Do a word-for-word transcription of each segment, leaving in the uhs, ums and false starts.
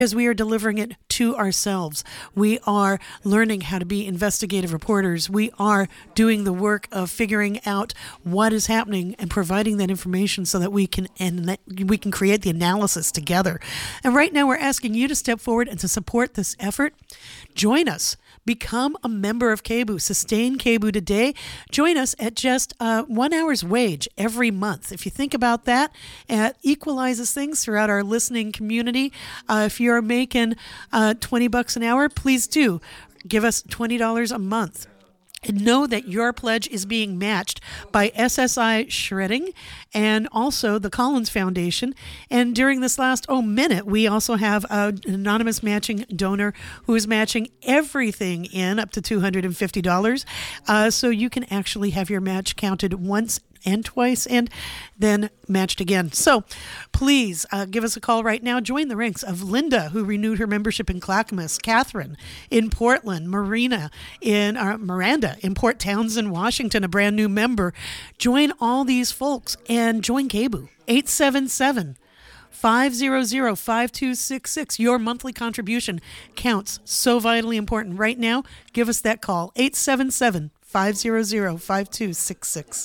Because we are delivering it to ourselves. We are learning how to be investigative reporters. We are doing the work of figuring out what is happening and providing that information so that we can and that we can create the analysis together. And right now we're asking you to step forward and to support this effort. Join us. Become a member of K B U. Sustain K B U today. Join us at just uh, one hour's wage every month. If you think about that, it equalizes things throughout our listening community. Uh, if you're making uh, twenty bucks an hour, please do give us twenty dollars a month. And know that your pledge is being matched by S S I Shredding and also the Collins Foundation. And during this last, oh, minute, we also have an anonymous matching donor who is matching everything in up to two hundred fifty dollars. Uh, so you can actually have your match counted once and twice and then matched again. So please uh, give us a call right now. Join the ranks of Linda, who renewed her membership in Clackamas, Catherine in Portland, Marina in uh, Miranda in Port Townsend, Washington, a brand new member. Join all these folks and join K B U. eight seven seven, five hundred, five two six six. Your monthly contribution counts. So vitally important. Right now, give us that call. eight seven seven, five hundred, five two six six.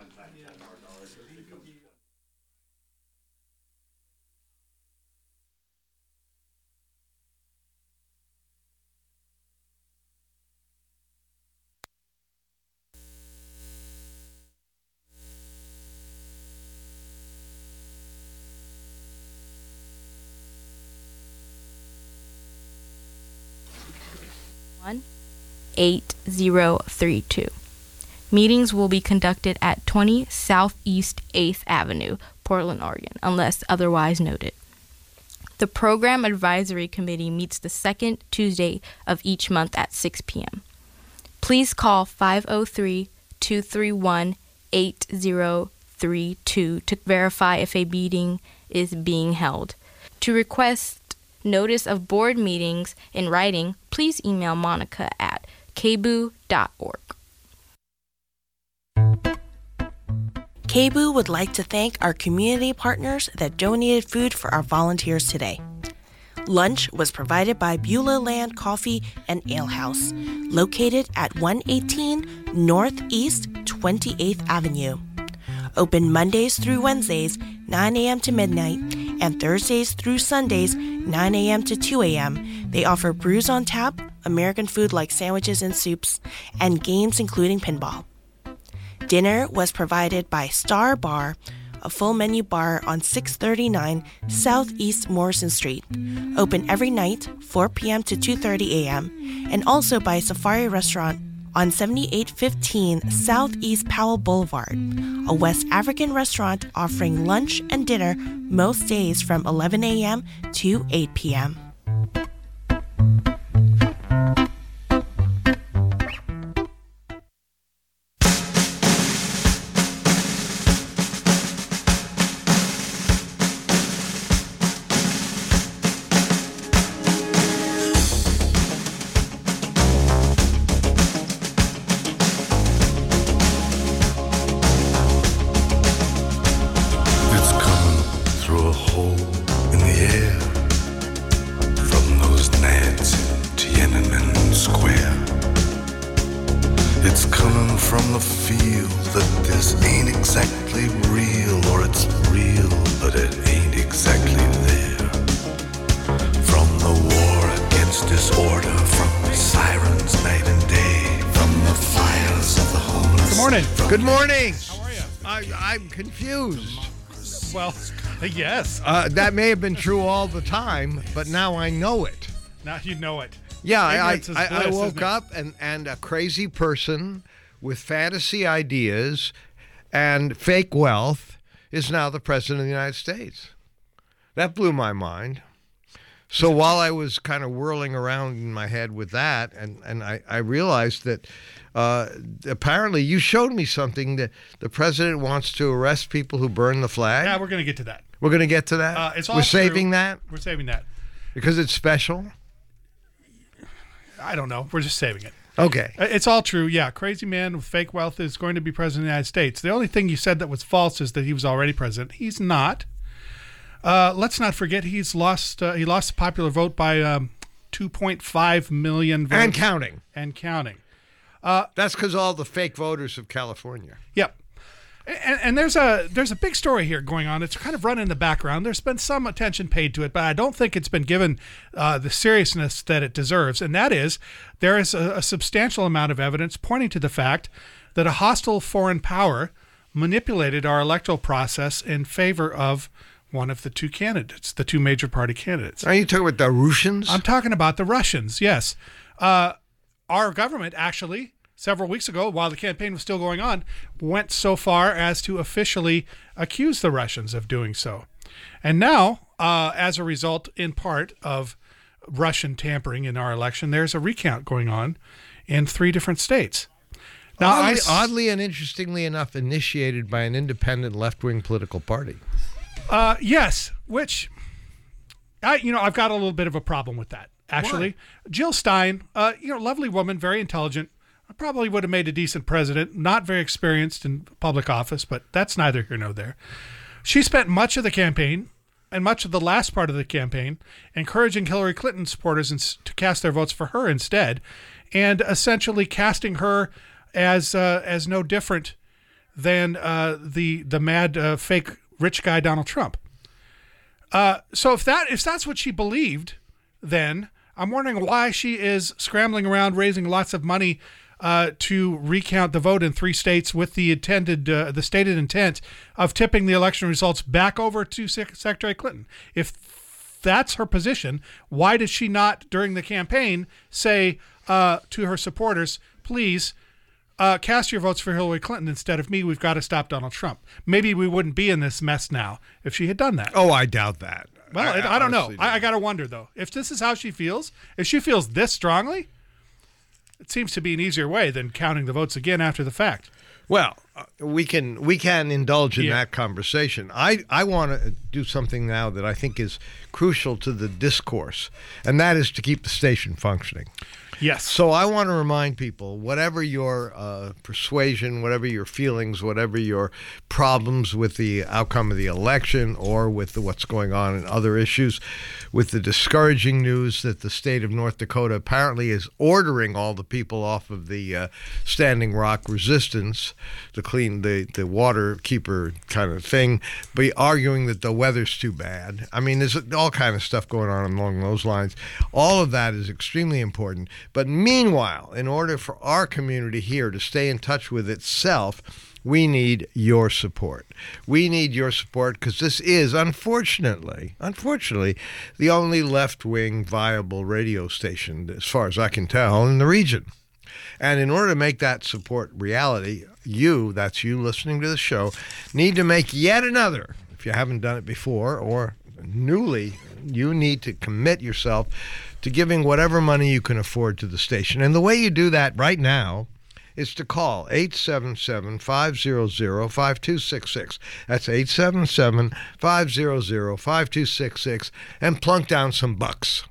eight zero three two. Meetings will be conducted at twenty Southeast eighth Avenue, Portland, Oregon, unless otherwise noted. The Program Advisory Committee meets the second Tuesday of each month at six p.m. Please call five oh three, two three one, eight zero three two to verify if a meeting is being held. To request notice of board meetings in writing, please email Monica at k b u dot org. K B U would like to thank our community partners that donated food for our volunteers today. Lunch was provided by Beulah Land Coffee and Ale House, located at one eighteen Northeast twenty-eighth Avenue. Open Mondays through Wednesdays, nine a.m. to midnight, and Thursdays through Sundays, nine a.m. to two a.m. They offer brews on tap, American food like sandwiches and soups, and games including pinball. Dinner was provided by Star Bar, a full menu bar on six thirty-nine Southeast Morrison Street, open every night, four p.m. to two thirty a.m., and also by Safari Restaurant on seventy-eight fifteen Southeast Powell Boulevard, a West African restaurant offering lunch and dinner most days from eleven a.m. to eight p.m. Good morning. How are you? I, I'm confused. Well, yes. Uh, that may have been true all the time, but now I know it. Now you know it. Yeah, I, I, Ignorance is I, I bliss, woke isn't it? up and, and a crazy person with fantasy ideas and fake wealth is now the president of the United States. That blew my mind. So while I was kind of whirling around in my head with that, and, and I, I realized that uh, apparently you showed me something that the president wants to arrest people who burn the flag. Yeah, we're going to get to that. We're going to get to that? Uh, it's all We're true. saving that? We're saving that. Because it's special? I don't know. We're just saving it. Okay. It's all true. Yeah, crazy man with fake wealth is going to be president of the United States. The only thing you said that was false is that he was already president. He's not. Uh, let's not forget he's lost. Uh, he lost the popular vote by um, two point five million votes And counting. and counting. That's because all the fake voters of California. Yep. And, and there's a there's a big story here going on. It's kind of run in the background. There's been some attention paid to it, but I don't think it's been given uh, the seriousness that it deserves. And that is, there is a, a substantial amount of evidence pointing to the fact that a hostile foreign power manipulated our electoral process in favor of one of the two candidates, the two major party candidates. Are you talking about the Russians? I'm talking about the Russians, yes. Uh, our government actually, several weeks ago, while the campaign was still going on, went so far as to officially accuse the Russians of doing so. And now, uh, as a result, in part, of Russian tampering in our election, there's a recount going on in three different states. Now, I oddly, s- oddly and interestingly enough, initiated by an independent left-wing political party. Uh, yes, which, I you know, I've got a little bit of a problem with that, actually. Jill Stein, uh, you know, lovely woman, very intelligent, probably would have made a decent president, not very experienced in public office, but that's neither here nor there. She spent much of the campaign and much of the last part of the campaign encouraging Hillary Clinton supporters ins- to cast their votes for her instead, and essentially casting her as uh, as no different than uh, the the mad uh, fake rich guy Donald Trump. Uh, so if that if that's what she believed, then I'm wondering why she is scrambling around raising lots of money uh, to recount the vote in three states with the intended uh, the stated intent of tipping the election results back over to Sec- Secretary Clinton. If that's her position, why did she not during the campaign say uh, to her supporters, please uh, cast your votes for Hillary Clinton instead of me? We've got to stop Donald Trump. Maybe we wouldn't be in this mess now if she had done that. Oh, I doubt that. Well, I, I don't know. honestly I, I got to wonder, though. If this is how she feels, if she feels this strongly, it seems to be an easier way than counting the votes again after the fact. Well, uh, we can we can indulge in Yeah. that conversation. I, I want to do something now that I think is crucial to the discourse, and that is to keep the station functioning. Yes. So I want to remind people, whatever your uh, persuasion, whatever your feelings, whatever your problems with the outcome of the election or with the, what's going on in other issues, with the discouraging news that the state of North Dakota apparently is ordering all the people off of the uh, Standing Rock resistance, the clean, the, the water keeper kind of thing, be arguing that the weather's too bad. I mean, there's all kind of stuff going on along those lines. All of that is extremely important. But meanwhile, in order for our community here to stay in touch with itself, we need your support. We need your support because this is, unfortunately, unfortunately, the only left-wing viable radio station, as far as I can tell, in the region. And in order to make that support reality, you, that's you listening to the show, need to make yet another, if you haven't done it before, or newly, you need to commit yourself to giving whatever money you can afford to the station. And the way you do that right now is to call eight seven seven, five hundred, five two six six. That's eight seven seven, five hundred, five two six six, and plunk down some bucks.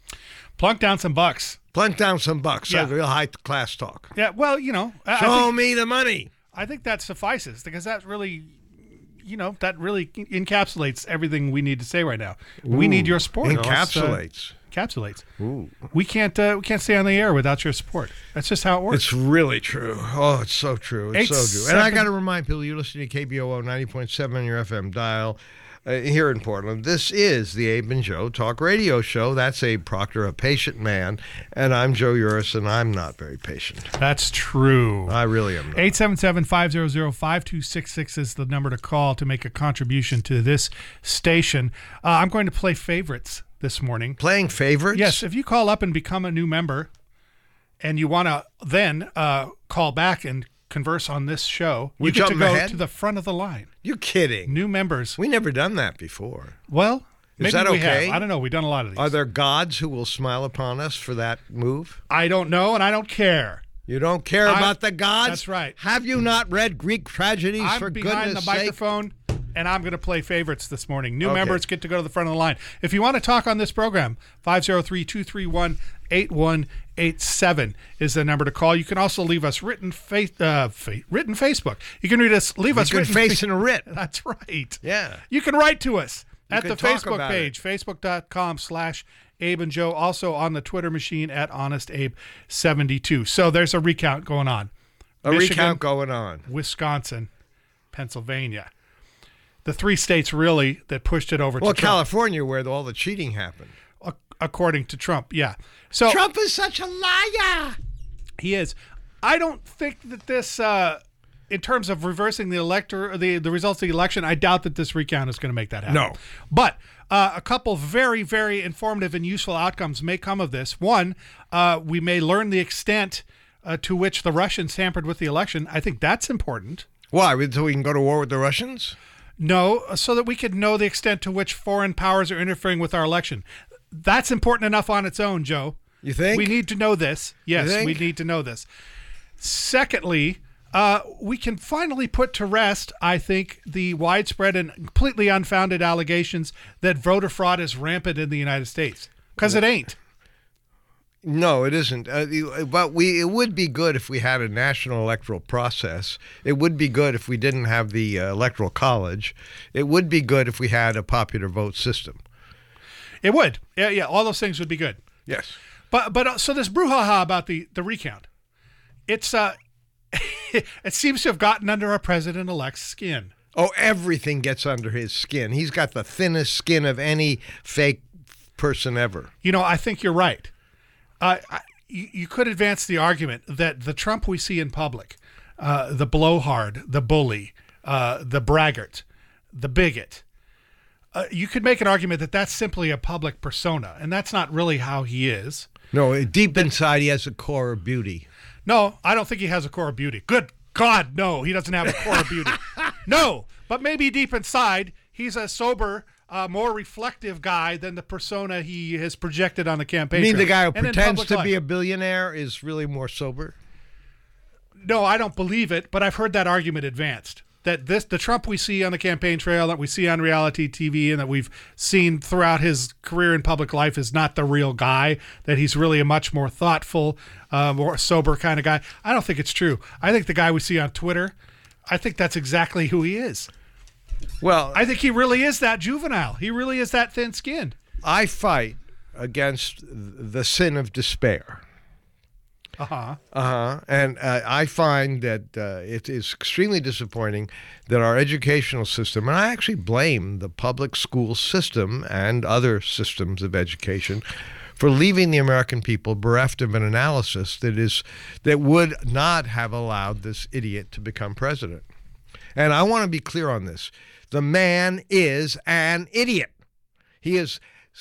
Plunk down some bucks. Plunk down some bucks. Yeah. That's real high-class talk. Yeah, well, you know, I, I Show think, me the money. I think that suffices because that really, you know, that really encapsulates everything we need to say right now. We need your support. Encapsulates. Uh, encapsulates. Ooh. We can't uh, we can't stay on the air without your support. That's just how it works. It's really true. Oh, it's so true. It's Eight, so true. And I seven- got to remind people, you're listening to K B O O ninety point seven on your F M dial uh, here in Portland. This is the Abe and Joe Talk Radio Show. That's Abe Proctor, a patient man. And I'm Joe Uris, and I'm not very patient. That's true. I really am not. eight seven seven, five hundred, five two six six is the number to call to make a contribution to this station. Uh, I'm going to play favorites this morning. Playing favorites? Yes, if you call up and become a new member and you want to then uh, call back and converse on this show, We you get to jump go ahead? to the front of the line. You're kidding. New members. We never done that before. Well, Is maybe that we okay? have. I don't know. We've done a lot of these. Are there gods who will smile upon us for that move? I don't know, and I don't care. You don't care I'm- about the gods? That's right. Have you not read Greek tragedies, I'm for behind goodness the sake? microphone, and I'm going to play favorites this morning. New Okay. members get to go to the front of the line. If you want to talk on this program, five oh three, two three one, eight one eight seven is the number to call. You can also leave us written fa- uh, fa- written Facebook. You can read us, leave us You can written face fa- in a writ. That's right. Yeah. You can write to us. at can the talk Facebook about page, it. facebook.com slash Abe and Joe. Also on the Twitter machine at Honest Abe seventy-two. So there's a recount going on. A Michigan, recount going on. Wisconsin, Pennsylvania. The three states really that pushed it over Well, to Trump, California, where all the cheating happened. ac- according to Trump. Yeah. So Trump is such a liar. he is. I don't think that this, uh, in terms of reversing the elector, or the the results of the election, I doubt that this recount is going to make that happen. No. But uh, a couple very, very informative and useful outcomes may come of this. One, uh, we may learn the extent uh, to which the Russians tampered with the election. I think that's important. Why? So we can go to war with the Russians? No, so that we could know the extent to which foreign powers are interfering with our election. That's important enough on its own, Joe. You think? We need to know this. Yes, think? we need to know this. Secondly, uh, we can finally put to rest, I think, the widespread and completely unfounded allegations that voter fraud is rampant in the United States. Because it ain't. No, it isn't. Uh, you- but we it would be good if we had a national electoral process. It would be good if we didn't have the uh, electoral college. It would be good if we had a popular vote system. It would. Yeah, yeah, all those things would be good. Yes. But but uh, so this brouhaha about the, the recount, it's uh, it seems to have gotten under our president-elect's skin. Oh, everything gets under his skin. He's got the thinnest skin of any fake person ever. You know, I think you're right. Uh, I, you, you could advance the argument that the Trump we see in public, uh, the blowhard, the bully, uh, the braggart, the bigot, uh, you could make an argument that that's simply a public persona, and that's not really how he is. No, deep inside he has a core of beauty. No, I don't think he has a core of beauty. Good God, no, he doesn't have a core of beauty. No, but maybe deep inside, he's a sober, uh, more reflective guy than the persona he has projected on the campaign You mean the trail guy who and in pretends public to life. be a billionaire is really more sober? No, I don't believe it, but I've heard that argument advanced. That this, the Trump we see on the campaign trail, that we see on reality T V, and that we've seen throughout his career in public life is not the real guy, that he's really a much more thoughtful, uh, more sober kind of guy. I don't think it's true. I think the guy we see on Twitter, I think that's exactly who he is. Well, I think he really is that juvenile. He really is that thin-skinned. I fight against the sin of despair. Uh-huh. Uh-huh. And uh, I find that uh, it is extremely disappointing that our educational system, and I actually blame the public school system and other systems of education for leaving the American people bereft of an analysis that is that would not have allowed this idiot to become president. And I want to be clear on this. The man is an idiot. He is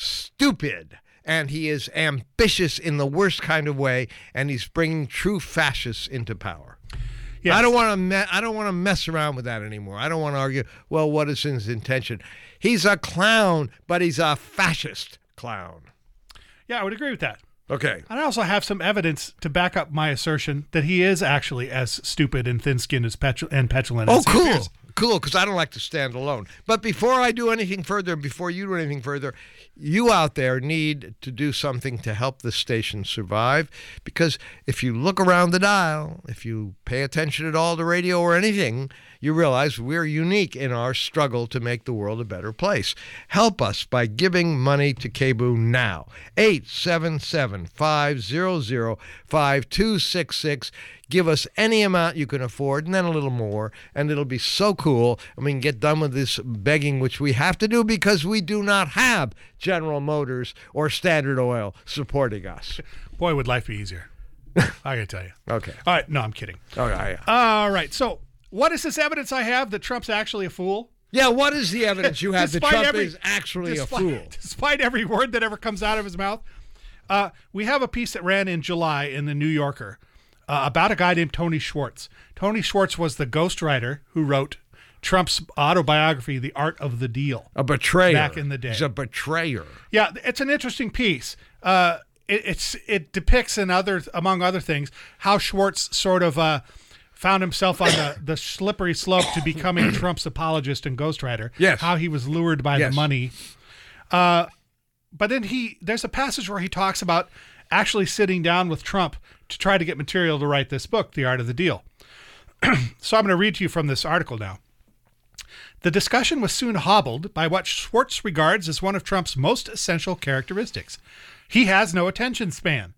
stupid. And he is ambitious in the worst kind of way, and he's bringing true fascists into power. Yes. I don't want to. Me- I don't want to mess around with that anymore. I don't want to argue. Well, what is his intention? He's a clown, but he's a fascist clown. Yeah, I would agree with that. Okay. And I also have some evidence to back up my assertion that he is actually as stupid and thin-skinned as petu- and petulant Oh, as he cool. appears. Cool, because I don't like to stand alone. But before I do anything further, before you do anything further, you out there need to do something to help this station survive. Because if you look around the dial, if you pay attention at all to radio or anything, you realize we're unique in our struggle to make the world a better place. Help us by giving money to K B O O now. eight seven seven, five hundred, five two six six. Give us any amount you can afford, and then a little more, and it'll be so cool, and we can get done with this begging, which we have to do because we do not have General Motors or Standard Oil supporting us. Boy, would life be easier. I gotta tell you. Okay. All right, no, I'm kidding. Okay. All right, so what is this evidence I have that Trump's actually a fool? Yeah, what is the evidence you have that Despite Trump every- is actually despite, a fool? Despite every word that ever comes out of his mouth, uh, we have a piece that ran in July in the New Yorker uh, about a guy named Tony Schwartz. Tony Schwartz was the ghostwriter who wrote Trump's autobiography, The Art of the Deal. A betrayer. Back in the day. He's a betrayer. Yeah, it's an interesting piece. Uh, it, it's it depicts, in other among other things, how Schwartz sort of uh, found himself on the, the slippery slope to becoming Trump's apologist and ghostwriter. Yes. How he was lured by Yes. the money. Uh, but then he there's a passage where he talks about actually sitting down with Trump to try to get material to write this book, The Art of the Deal. So I'm going to read to you from this article now. The discussion was soon hobbled by what Schwartz regards as one of Trump's most essential characteristics. He has no attention span.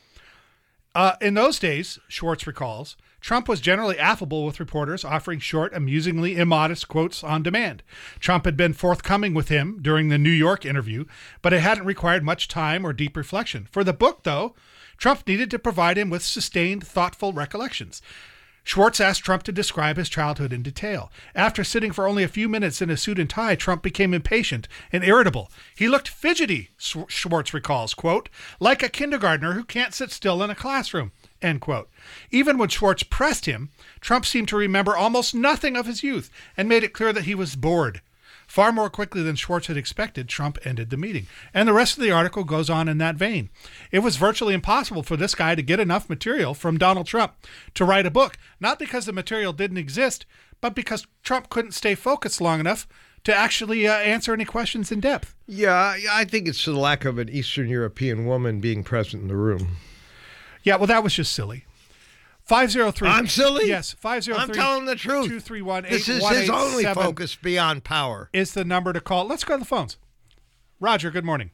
Uh, in those days, Schwartz recalls, Trump was generally affable with reporters, offering short, amusingly immodest quotes on demand. Trump had been forthcoming with him during the New York interview, but it hadn't required much time or deep reflection. For the book, though, Trump needed to provide him with sustained, thoughtful recollections. Schwartz asked Trump to describe his childhood in detail. After sitting for only a few minutes in a suit and tie, Trump became impatient and irritable. He looked fidgety, Schwartz recalls, quote, like a kindergartner who can't sit still in a classroom, end quote. Even when Schwartz pressed him, Trump seemed to remember almost nothing of his youth and made it clear that he was bored. Far more quickly than Schwartz had expected, Trump ended the meeting. And the rest of the article goes on in that vein. It was virtually impossible for this guy to get enough material from Donald Trump to write a book, not because the material didn't exist, but because Trump couldn't stay focused long enough to actually uh, answer any questions in depth. Yeah, I think it's the lack of an Eastern European woman being present in the room. Yeah, well, that was just silly. five oh three I'm silly? Yes, five oh three I'm telling the truth. two three one This is his only focus beyond power. Is the number to call. Let's go to the phones. Roger, good morning.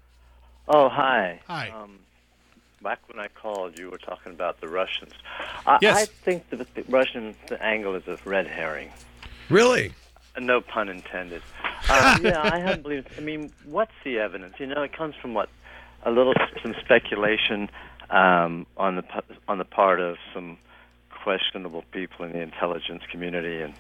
Oh, hi. Hi. Um, back when I called, you were talking about the Russians. I, Yes. I think the, the Russian the angle is a red herring. Really? Uh, No pun intended. Uh, yeah, I haven't believed. I mean, what's the evidence? You know, it comes from what a little some speculation um, on the pu- on the part of some questionable people in the intelligence community, and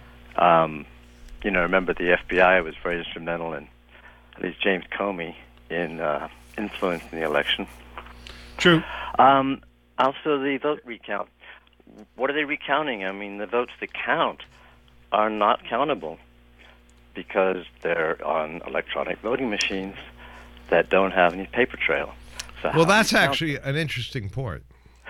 um, you know, remember the F B I was very instrumental in at least James Comey in uh, influencing the election. True. Um, also, the vote recount. What are they recounting? I mean, the votes that count are not countable because they're on electronic voting machines that don't have any paper trail. So how Well, do you that's count actually an interesting point.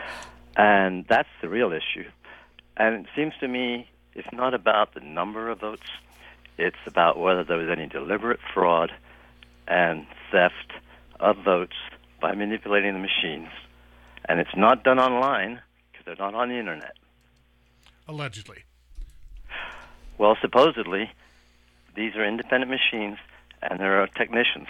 And that's the real issue. And it seems to me it's not about the number of votes. It's about whether there was any deliberate fraud and theft of votes by manipulating the machines. And it's not done online because they're not on the Internet. Allegedly. Well, supposedly, these are independent machines, and there are technicians,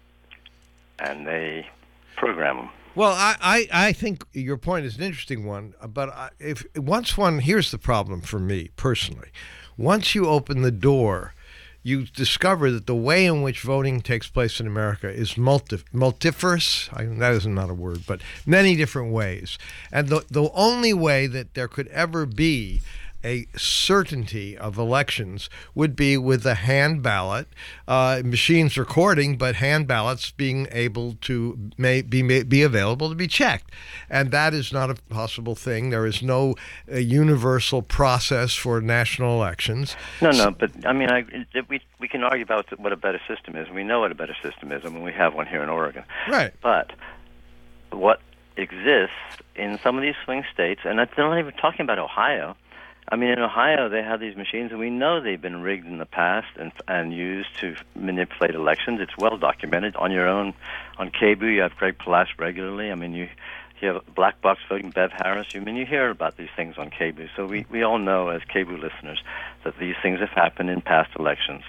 and they program them. Well, I, I, I think your point is an interesting one, but I, if once one, here's the problem for me personally. Once you open the door, you discover that the way in which voting takes place in America is multi, multifarious. I, that is not a word, but many different ways. And the, the only way that there could ever be a certainty of elections would be with a hand ballot, uh, machines recording, but hand ballots being able to may, be may, be available to be checked, and that is not a possible thing. There is no uh, universal process for national elections. No, no, but I mean, I, we we can argue about what a better system is. We know what a better system is, I mean, we have one here in Oregon. Right. But what exists in some of these swing states, and I'm not even talking about Ohio. I mean, in Ohio, they have these machines, and we know they've been rigged in the past and and used to manipulate elections. It's well documented. On your own, on K B U, you have Greg Palast regularly. I mean, you you have black box voting, Bev Harris. I mean, you hear about these things on K B U. So we, we all know as K B U listeners that these things have happened in past elections.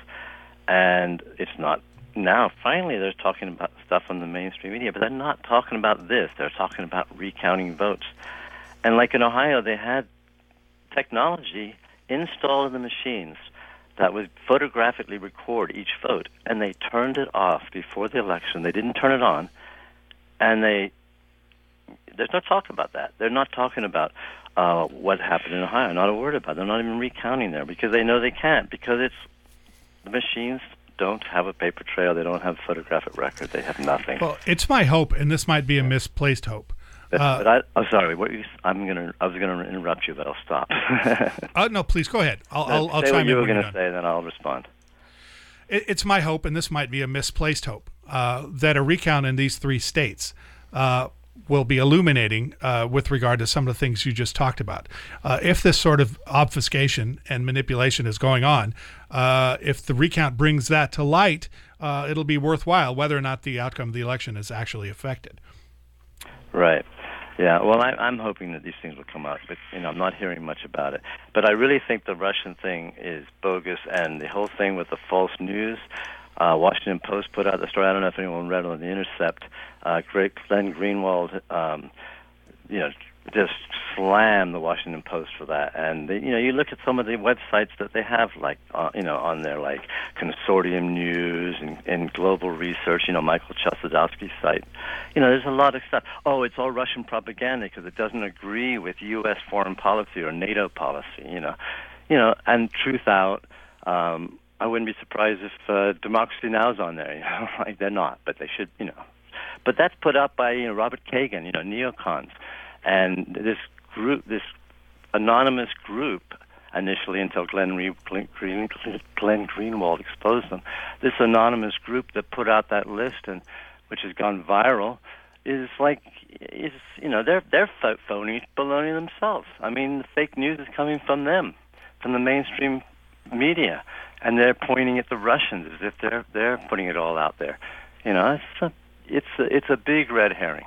And it's not now. Finally, they're talking about stuff on the mainstream media, but they're not talking about this. They're talking about recounting votes. And like in Ohio, they had technology installed in the machines that would photographically record each vote, and they turned it off before the election. They didn't turn it on, and they there's no talk about that. They're not talking about uh, what happened in Ohio. Not a word about it. They're not even recounting there because they know they can't, because it's the machines don't have a paper trail. They don't have a photographic record. They have nothing. Well, it's my hope, and this might be a misplaced hope. Uh, but I, I'm sorry. What you, I'm gonna. I was gonna interrupt you, but I'll stop. uh, no, please go ahead. I'll, No, I'll, I'll say chime what you in were when you're gonna done. say, then I'll respond. It, it's my hope, and this might be a misplaced hope, uh, that a recount in these three states uh, will be illuminating uh, with regard to some of the things you just talked about. Uh, if this sort of obfuscation and manipulation is going on, uh, if the recount brings that to light, uh, it'll be worthwhile whether or not the outcome of the election is actually affected. Right. Yeah, well, I, I'm hoping that these things will come out, but you know, I'm not hearing much about it. But I really think the Russian thing is bogus, and the whole thing with the false news. Uh, Washington Post put out the story. I don't know if anyone read it on the Intercept. Uh, Great Glenn Greenwald, um, you know, just slammed the Washington Post for that. And they, you know, you look at some of the websites that they have, like uh, you know, on there, like Consortium News and, and Global Research. You know, Michael Chossudowski's site. You know, there's a lot of stuff. Oh, it's all Russian propaganda because it doesn't agree with U S foreign policy or NATO policy. You know, you know, and Truth Out. Um, I wouldn't be surprised if uh, Democracy Now! Is on there. You know, like they're not, but they should. You know, but that's put up by you know Robert Kagan. You know, neocons. And this group, this anonymous group, initially until Glenn, Re- Glenn, Glenn Greenwald exposed them, this anonymous group that put out that list and which has gone viral, is like, is you know, they're they're phony baloney themselves. I mean, the fake news is coming from them, from the mainstream media, and they're pointing at the Russians as if they're they're putting it all out there. You know, it's a it's a, it's a big red herring.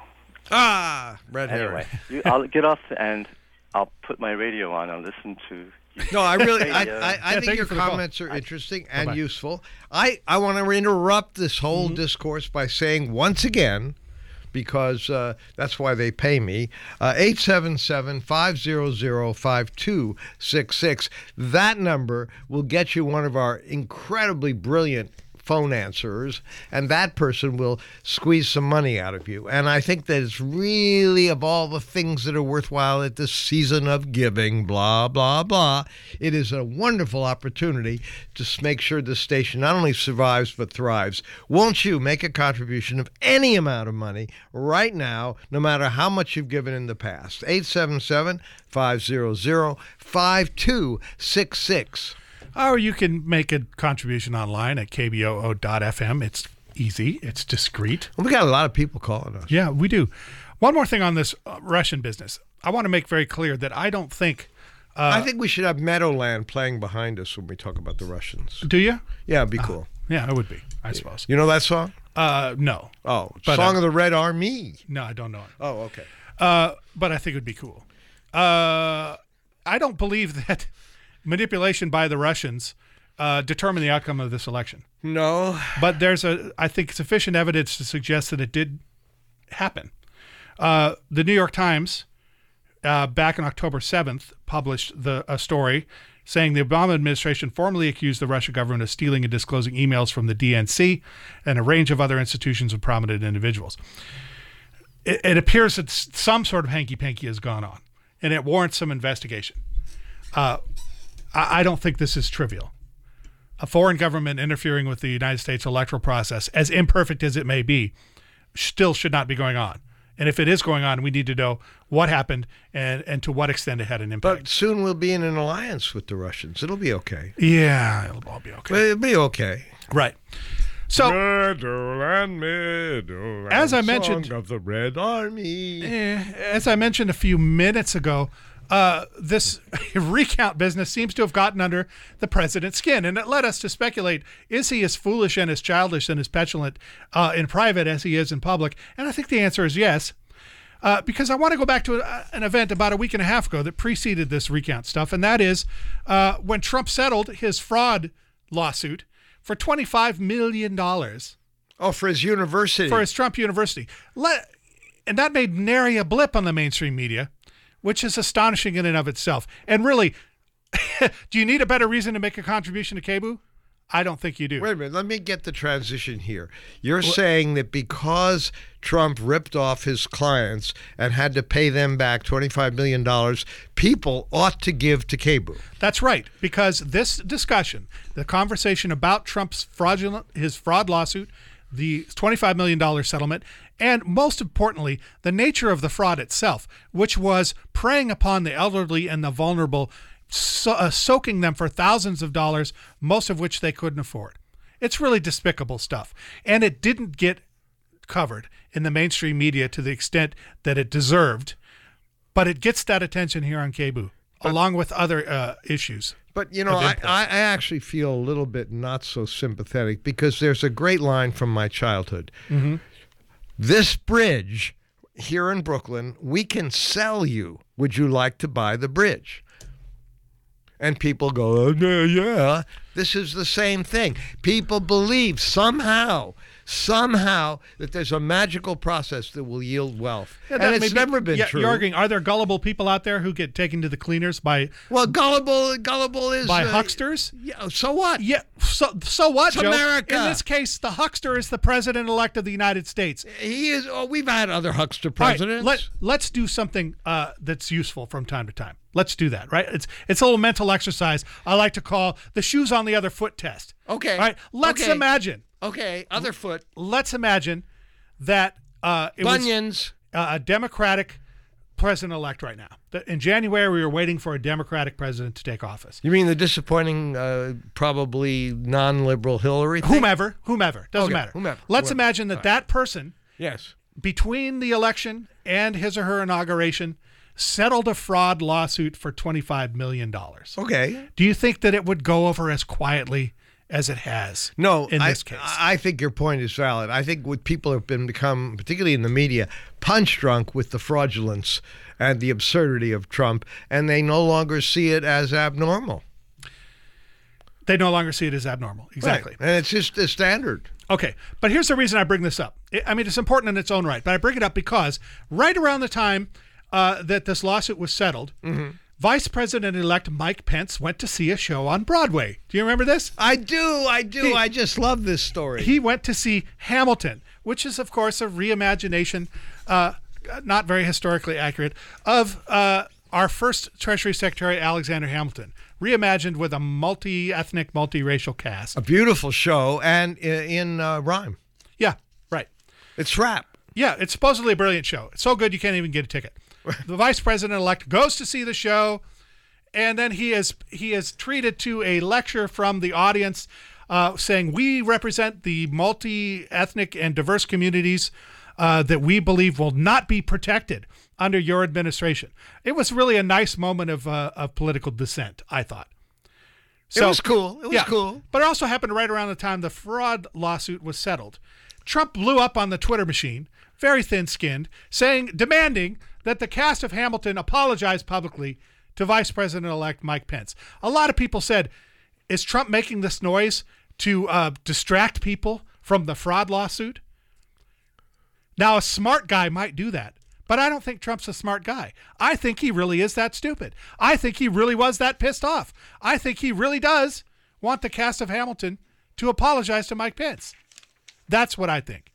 Ah, red Anyway, herring. you, I'll get off and I'll put my radio on and listen to you. No, I really, I, uh, I, I Yeah, think thank your you for the call. comments are interesting and Bye-bye. useful. I, I want to interrupt this whole discourse by saying once again, because uh, that's why they pay me, uh, eight seven seven, five zero zero, five two six six. That number will get you one of our incredibly brilliant phone answerers, and that person will squeeze some money out of you. And I think that it's really, of all the things that are worthwhile at this season of giving, blah, blah, blah, it is a wonderful opportunity to make sure the station not only survives but thrives. Won't you make a contribution of any amount of money right now, no matter how much you've given in the past? eight seven seven, five zero zero, five two six six. Or you can make a contribution online at k b o o dot f m. It's easy. It's discreet. Well, we got a lot of people calling us. Yeah, we do. One more thing on this uh, Russian business. I want to make very clear that I don't think... Uh, I think we should have Meadowland playing behind us when we talk about the Russians. do you? Yeah, it'd be cool. Yeah, it would be, I suppose. You know that song? Uh, no. Oh, But, Song uh, of the Red Army. No, I don't know it. Oh, okay. Uh, but I think it would be cool. Uh, I don't believe that manipulation by the Russians uh, determined the outcome of this election. No. But there's a, I think, sufficient evidence to suggest that it did happen. Uh, the New York Times, uh, back on October seventh, published the a story saying the Obama administration formally accused the Russian government of stealing and disclosing emails from the D N C and a range of other institutions of prominent individuals. It, it appears that s- some sort of hanky-panky has gone on, and it warrants some investigation. Uh, I, I don't think this is trivial. A foreign government interfering with the United States electoral process, as imperfect as it may be, still should not be going on. And if it is going on, we need to know what happened and, and to what extent it had an impact. But soon we'll be in an alliance with the Russians. It'll be okay. Yeah, it'll all be But okay. it'll be okay. Right. So, Meadowland, Meadowland, As I mentioned- Song of the Red Army. eh, as I mentioned a few minutes ago, uh, this recount business seems to have gotten under the president's skin. And it led us to speculate, is he as foolish and as childish and as petulant uh, in private as he is in public? And I think the answer is yes. Uh, because I want to go back to a, an event about a week and a half ago that preceded this recount stuff, and that is uh, when Trump settled his fraud lawsuit for twenty-five million dollars Oh, for his university. for his Trump University. Let, and that made nary a blip on the mainstream media, which is astonishing in and of itself. And really, do you need a better reason to make a contribution to K B U? I don't think you do. Wait a minute. Let me get the transition here. You're saying that because Trump ripped off his clients and had to pay them back twenty-five million dollars, people ought to give to K B U. That's right, because this discussion, the conversation about Trump's fraudulent, his fraud lawsuit, the twenty-five million dollars settlement, and most importantly, the nature of the fraud itself, which was preying upon the elderly and the vulnerable, so, uh, soaking them for thousands of dollars, most of which they couldn't afford. It's really despicable stuff. And it didn't get covered in the mainstream media to the extent that it deserved, but it gets that attention here on K B U, along with other uh, issues. But, you know, of I, impulse. I I actually feel a little bit not so sympathetic because there's a great line from my childhood. Mm-hmm. This bridge here in Brooklyn, we can sell you. Would you like to buy the bridge? And people go, oh, yeah, yeah. This is the same thing. People believe somehow, somehow that there's a magical process that will yield wealth. Yeah, and it's be, never been yeah, true. You're arguing, are there gullible people out there who get taken to the cleaners by Well, gullible gullible is... by uh, hucksters? Yeah, so what? Yeah, so so what, It's Joe? America. In this case, the huckster is the president-elect of the United States. He is... Oh, we've had other huckster All right, presidents. let, let's do something uh, that's useful from time to time. Let's do that, right? It's it's a little mental exercise I like to call the shoes on the other foot test. Okay. All right, let's Okay. imagine. Okay, other foot. Let's imagine that uh, it Bunions. was uh, a Democratic president-elect right now. That in January, we were waiting for a Democratic president to take office. You mean the disappointing, uh, probably non-liberal Hillary thing? Whomever, whomever, doesn't Okay, matter. whomever, Let's whomever. imagine that All right. that person, Yes. between the election and his or her inauguration, settled a fraud lawsuit for twenty-five million dollars. Okay. Do you think that it would go over as quietly as it has No, in I, this case? I think your point is valid. I think what people have been become, particularly in the media, punch drunk with the fraudulence and the absurdity of Trump, and they no longer see it as abnormal. They no longer see it as abnormal. Exactly. Right. And it's just a standard. Okay, but here's the reason I bring this up. I I mean, it's important in its own right, but I bring it up because right around the time uh, that this lawsuit was settled, Mm-hmm. Vice President-elect Mike Pence went to see a show on Broadway. Do you remember this? I do, I do. He- I just love this story. He went to see Hamilton, which is, of course, a reimagination, uh, not very historically accurate, of uh, our first Treasury Secretary, Alexander Hamilton, reimagined with a multi-ethnic, multiracial cast. a beautiful show, and i- in uh, rhyme. Yeah, right. It's rap. Yeah, it's supposedly a brilliant show. It's so good you can't even get a ticket. The vice president-elect goes to see the show, and then he is he is treated to a lecture from the audience uh, saying, we represent the multi-ethnic and diverse communities uh, that we believe will not be protected under your administration. It was really a nice moment of, uh, of political dissent, I thought. It was cool. It was yeah, cool. But it also happened right around the time the fraud lawsuit was settled. Trump blew up on the Twitter machine, very thin-skinned, saying, demanding that the cast of Hamilton apologize publicly to Vice President-elect Mike Pence. A lot of people said, is Trump making this noise to uh, distract people from the fraud lawsuit? Now, a smart guy might do that, but I don't think Trump's a smart guy. I think he really is that stupid. I think he really was that pissed off. I think he really does want the cast of Hamilton to apologize to Mike Pence. That's what I think.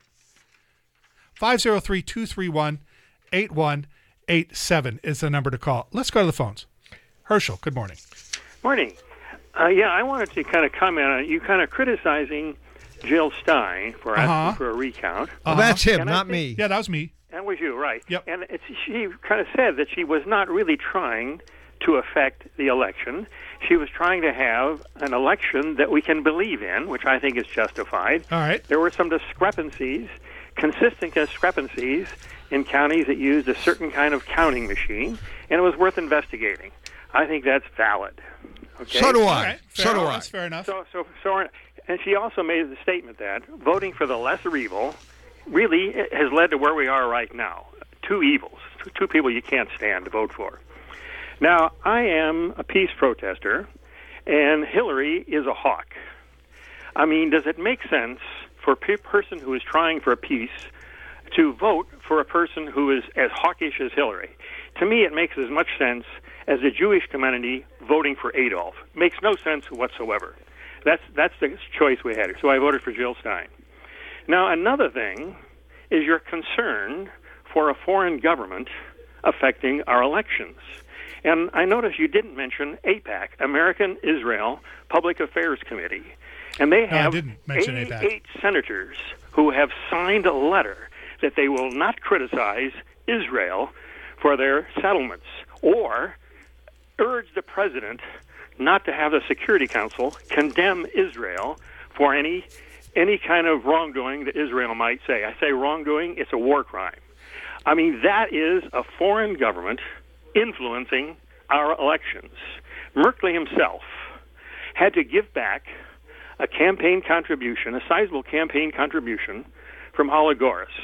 five oh three, two three one, eight one eight seven is the number to call. Let's go to the phones. Herschel, good morning. Morning. Uh, yeah, I wanted to kind of comment on you kind of criticizing Jill Stein for asking Uh-huh. for a recount. Well, Uh-huh. that's him, And I not think- me. Yeah, that was me. That was you, right? Yep. And it's, she kind of said that she was not really trying to affect the election. She was trying to have an election that we can believe in, which I think is justified. All right. There were some discrepancies, consistent discrepancies in counties that used a certain kind of counting machine, and it was worth investigating. I think that's valid. Okay? So do All I. right. So Fair, do I. That's fair enough. So, so, so, and she also made the statement that voting for the lesser evil really has led to where we are right now. Two evils, two, two people you can't stand to vote for. Now, I am a peace protester, and Hillary is a hawk. I mean, does it make sense for a pe- person who is trying for peace to vote for a person who is as hawkish as Hillary? To me, it makes as much sense as the Jewish community voting for Adolf. Makes no sense whatsoever. That's that's the choice we had. So I voted for Jill Stein. Now, another thing is your concern for a foreign government affecting our elections. And I noticed you didn't mention AIPAC, American Israel Public Affairs Committee. And they No, I have didn't mention AIPAC. eighty-eight senators who have signed a letter that they will not criticize Israel for their settlements or urge the president not to have the Security Council condemn Israel for any any kind of wrongdoing that Israel might say. I say wrongdoing, it's a war crime. I mean, that is a foreign government influencing our elections. Merkley himself had to give back a campaign contribution, a sizable campaign contribution from Hologoris,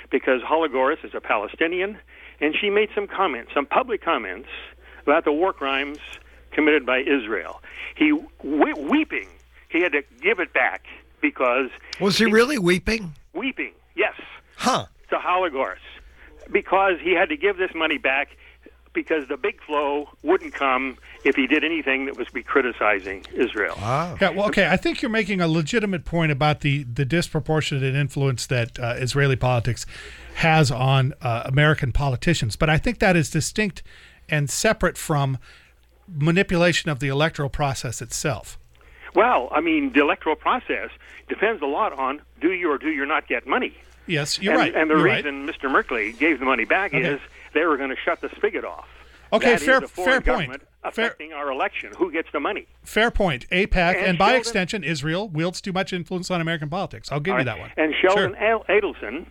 because Hologoris is a Palestinian, and she made some comments, some public comments about the war crimes committed by Israel. He, we- weeping, he had to give it back because... Was he really weeping? Weeping, yes. Huh. To Hologoris, because he had to give this money back because the big flow wouldn't come if he did anything that was be criticizing Israel. Wow. Yeah, well, okay. I think you're making a legitimate point about the, the disproportionate influence that uh, Israeli politics has on uh, American politicians. But I think that is distinct and separate from manipulation of the electoral process itself. Well, I mean, the electoral process depends a lot on do you or do you not get money. Yes, you're and, right. And the you're reason right. Mister Merkley gave the money back Okay. is they were going to shut the spigot off. Okay, That fair, is a foreign fair point. government Fair, affecting our election. Who gets the money? fair point. AIPAC, and, And by Sheldon- extension, Israel wields too much influence on American politics. I'll give All you right. that one. And Sheldon Sure. Al- Adelson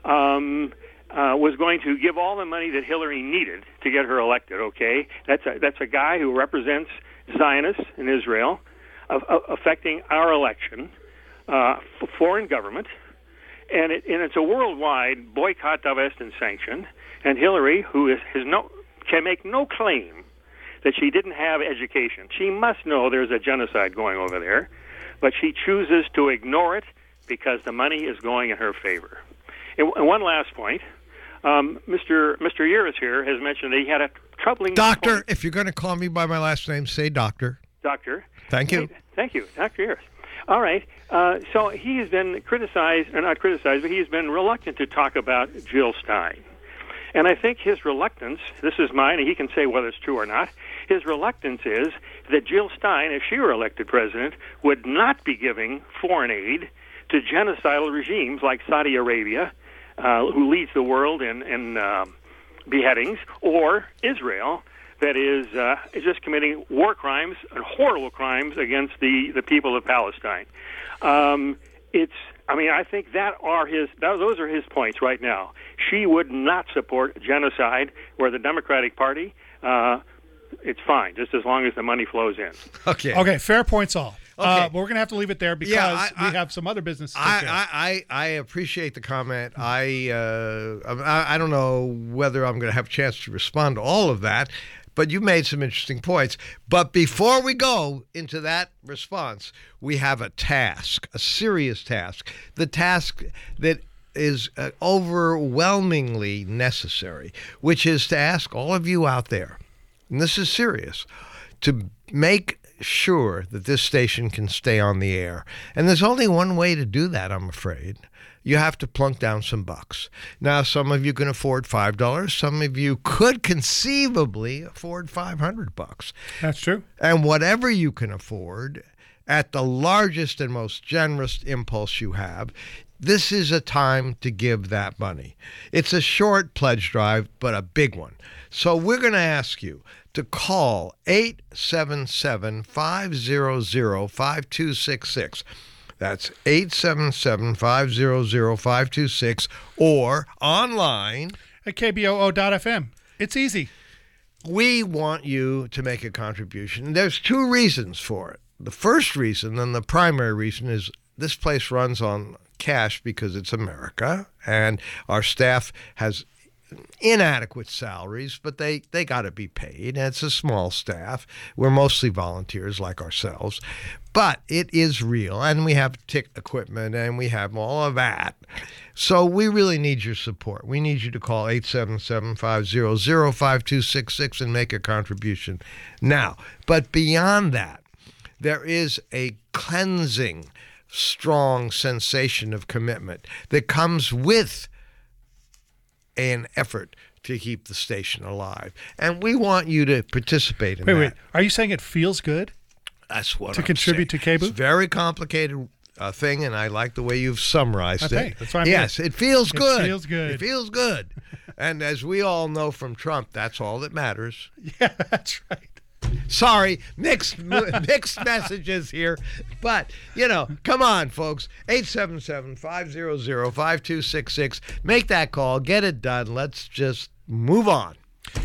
um, uh, was going to give all the money that Hillary needed to get her elected. Okay, that's a that's a guy who represents Zionists in Israel, of, of affecting our election, uh, f- foreign government, and it and it's a worldwide boycott, divest, and sanction. And Hillary, who is has no can make no claim that she didn't have education. She must know there's a genocide going over there, but she chooses to ignore it because the money is going in her favor. And, and one last point, um, Mister Mister Uris here has mentioned that he had a troubling Doctor, point. if you're going to call me by my last name, say doctor. Doctor. Thank you. Thank you, Doctor Uris. All right. Uh, so he has been criticized, or not criticized, but he's been reluctant to talk about Jill Stein. And I think his reluctance, this is mine, and he can say whether it's true or not, his reluctance is that Jill Stein, if she were elected president, would not be giving foreign aid to genocidal regimes like Saudi Arabia, uh, who leads the world in, in uh, beheadings, or Israel, that is, uh, is just committing war crimes and horrible crimes against the, the people of Palestine. Um, it's I mean, I think that are his. That, those are his points right now. She would not support genocide, where the Democratic Party, uh, it's fine, just as long as the money flows in. Okay. Okay, fair points all. Okay. Uh, but we're going to have to leave it there because Yeah, I- I- we have some other business to take care of. I, I, I, I appreciate the comment. I, uh, I I don't know whether I'm going to have a chance to respond to all of that, but you made some interesting points. But before we go into that response, we have a task, a serious task, the task that is uh, overwhelmingly necessary, which is to ask all of you out there, and this is serious, to make sure that this station can stay on the air. And there's only one way to do that, I'm afraid. You have to plunk down some bucks. Now, some of you can afford five dollars. Some of you could conceivably afford five hundred bucks. That's true. And whatever you can afford, at the largest and most generous impulse you have, this is a time to give that money. It's a short pledge drive, but a big one. So we're going to ask you to call eight seven seven, five hundred, five two six six. That's eight seven seven, five hundred, five two six, or online At K B O O dot F M. It's easy. we want you to make a contribution. There's two reasons for it. The first reason, and the primary reason, is this place runs on cash because it's America, and our staff has inadequate salaries, but they, they got to be paid, and it's a small staff. We're mostly volunteers like ourselves, but it is real, and we have tick equipment, and we have all of that. So we really need your support. We need you to call eight seven seven, five hundred, five two six six and make a contribution now. But beyond that, there is a cleansing, strong sensation of commitment that comes with an effort to keep the station alive. And we want you to participate in Wait, that. wait. Are you saying it feels good? That's what To I'm contribute saying. to K B O? It's a very complicated uh, thing, and I like the way you've summarized Okay, it. that's why I'm yes, here. it feels It good. feels good. It feels good. And as we all know from Trump, that's all that matters. Yeah, that's right. Sorry, mixed mixed messages here. But, you know, come on, folks. eight seven seven, five hundred, five two six six. Make that call. Get it done. Let's just move on.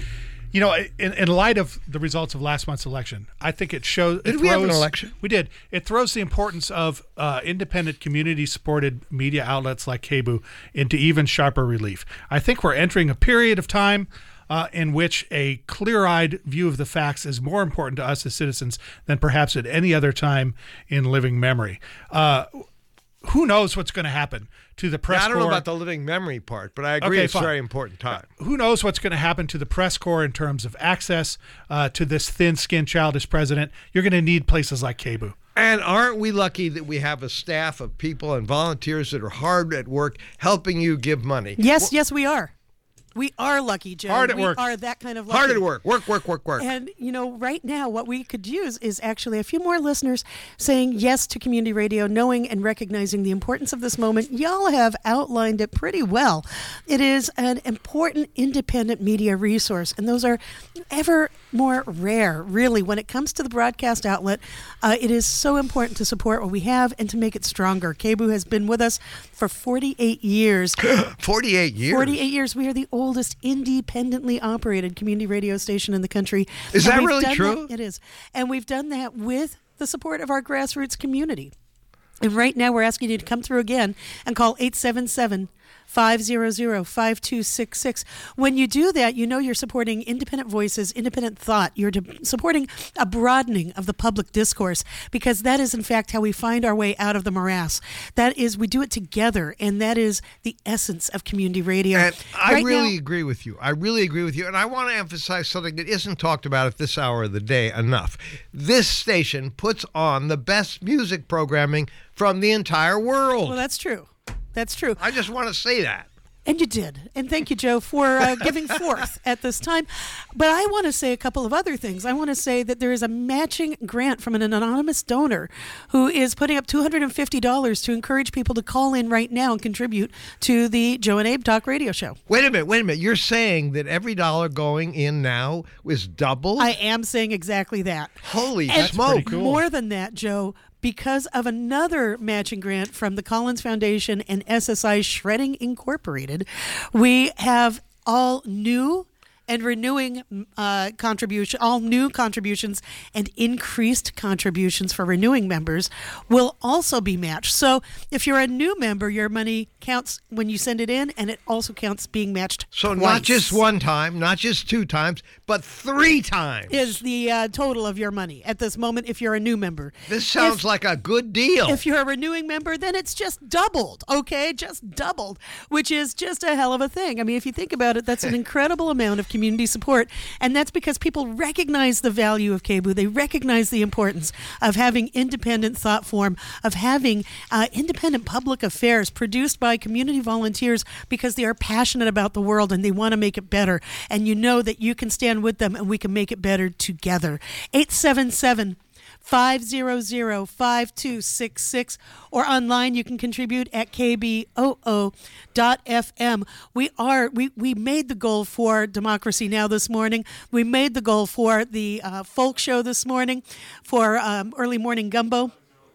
You know, in, in light of the results of last month's election, I think it shows. Did it we have an throws- election? We did. It throws the importance of uh, independent, community-supported media outlets like K B U into even sharper relief. I think we're entering a period of time uh, in which a clear-eyed view of the facts is more important to us as citizens than perhaps at any other time in living memory. Uh, who knows what's going to happen to the press Yeah, I don't know corps? about the living memory part, but I agree Okay, it's fine. a very important time. Who knows what's going to happen to the press corps in terms of access uh, to this thin-skinned, childish president? You're going to need places like K B U. And aren't we lucky that we have a staff of people and volunteers that are hard at work helping you give money? Yes, yes, we are. We are lucky, Joe. Hard at we work. are that kind of lucky. Hard at work. Work, work, work, work. And, you know, right now, what we could use is actually a few more listeners saying yes to community radio, knowing and recognizing the importance of this moment. Y'all have outlined it pretty well. It is an important independent media resource, and those are ever more rare, really. When it comes to the broadcast outlet, uh, it is so important to support what we have and to make it stronger. K B U has been with us for forty-eight years. forty-eight years. forty-eight years. We are the oldest independently operated community radio station in the country. Is And that we've really done true? that- It is. And we've done that with the support of our grassroots community. And right now we're asking you to come through again and call eight seven seven, five hundred, five two six six. When you do that, you know you're supporting independent voices, independent thought. You're de- supporting a broadening of the public discourse, because that is, in fact, how we find our way out of the morass. That is, we do it together, and that is the essence of community radio. And I Right really now- agree with you. I really agree with you. And I want to emphasize something that isn't talked about at this hour of the day enough. This station puts on the best music programming from the entire world. Well, that's true. That's true. I just want to say that. And you did. And thank you, Joe, for uh, giving forth at this time. But I want to say a couple of other things. I want to say that there is a matching grant from an anonymous donor who is putting up two hundred fifty dollars to encourage people to call in right now and contribute to the Joe and Abe Talk radio show. Wait a minute, wait a minute. You're saying that every dollar going in now is doubled? I am saying exactly that. Holy And smoke. pretty cool. More than that, Joe, because of another matching grant from the Collins Foundation and S S I Shredding Incorporated, we have all new and renewing uh, contribution, all new contributions and increased contributions for renewing members will also be matched. So if you're a new member, your money counts when you send it in, and it also counts being matched So twice. not just one time, not just two times, but three times. Is the uh, total of your money at this moment if you're a new member. This sounds If- like a good deal. If you're a renewing member, then it's just doubled, okay? Just doubled, which is just a hell of a thing. I mean, if you think about it, that's an incredible amount of community support, and that's because people recognize the value of K B U. They recognize the importance of having independent thought form, of having uh, independent public affairs produced by community volunteers, because they are passionate about the world and they want to make it better. And you know that you can stand with them and we can make it better together. eight seven seven, five hundred, five two six six, or online you can contribute at k b o o dot f m. We are we, we made the goal for Democracy Now! This morning. We made the goal for the uh, folk show this morning, for um, early morning gumbo.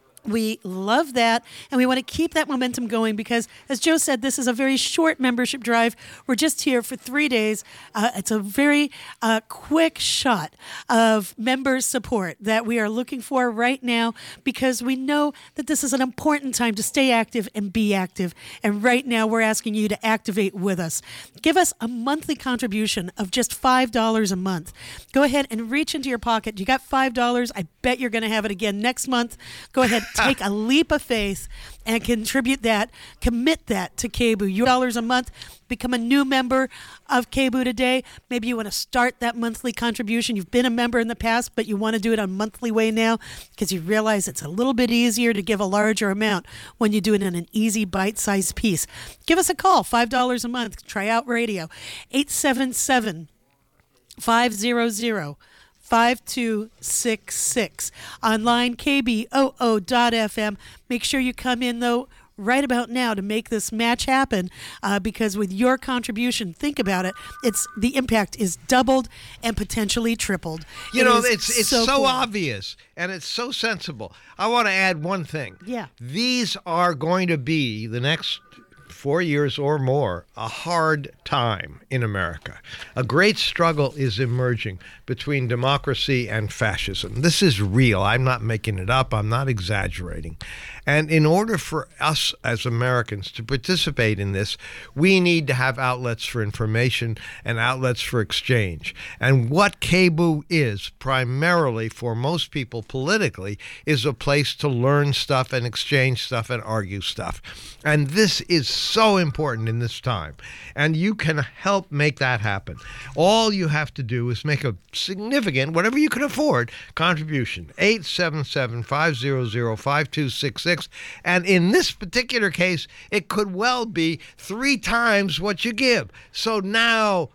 We love that, and we want to keep that momentum going because, as Joe said, this is a very short membership drive. We're just here for three days. Uh, it's a very uh, quick shot of member support that we are looking for right now, because we know that this is an important time to stay active and be active. And right now, we're asking you to activate with us. Give us a monthly contribution of just five dollars a month. Go ahead and reach into your pocket. You got five dollars. I bet you're going to have it again next month. Go ahead. Take a leap of faith and contribute that, commit that to K B U. Your dollars a month, become a new member of K B U today. Maybe you want to start that monthly contribution. You've been a member in the past, but you want to do it on a monthly way now because you realize it's a little bit easier to give a larger amount when you do it in an easy bite-sized piece. Give us a call, five dollars a month. Try out radio, eight seven seven, five hundred, five two six six. Online, k b o o dot f m. Make sure you come in, though, right about now to make this match happen, uh, because with your contribution, think about it, it's the impact is doubled and potentially tripled. You It know, is it's it's so, cool. obvious and it's so sensible. I want to add one thing. Yeah. These are going to be the next four years or more, a hard time in America. A great struggle is emerging between democracy and fascism. This is real. I'm not making it up. I'm not exaggerating. And in order for us as Americans to participate in this, we need to have outlets for information and outlets for exchange. And what K B U is, primarily for most people politically, is a place to learn stuff and exchange stuff and argue stuff. And this is so important in this time. And you can help make that happen. All you have to do is make a significant, whatever you can afford, contribution. eight seven seven, five hundred, five two six six. And in this particular case, it could well be three times what you give. So now,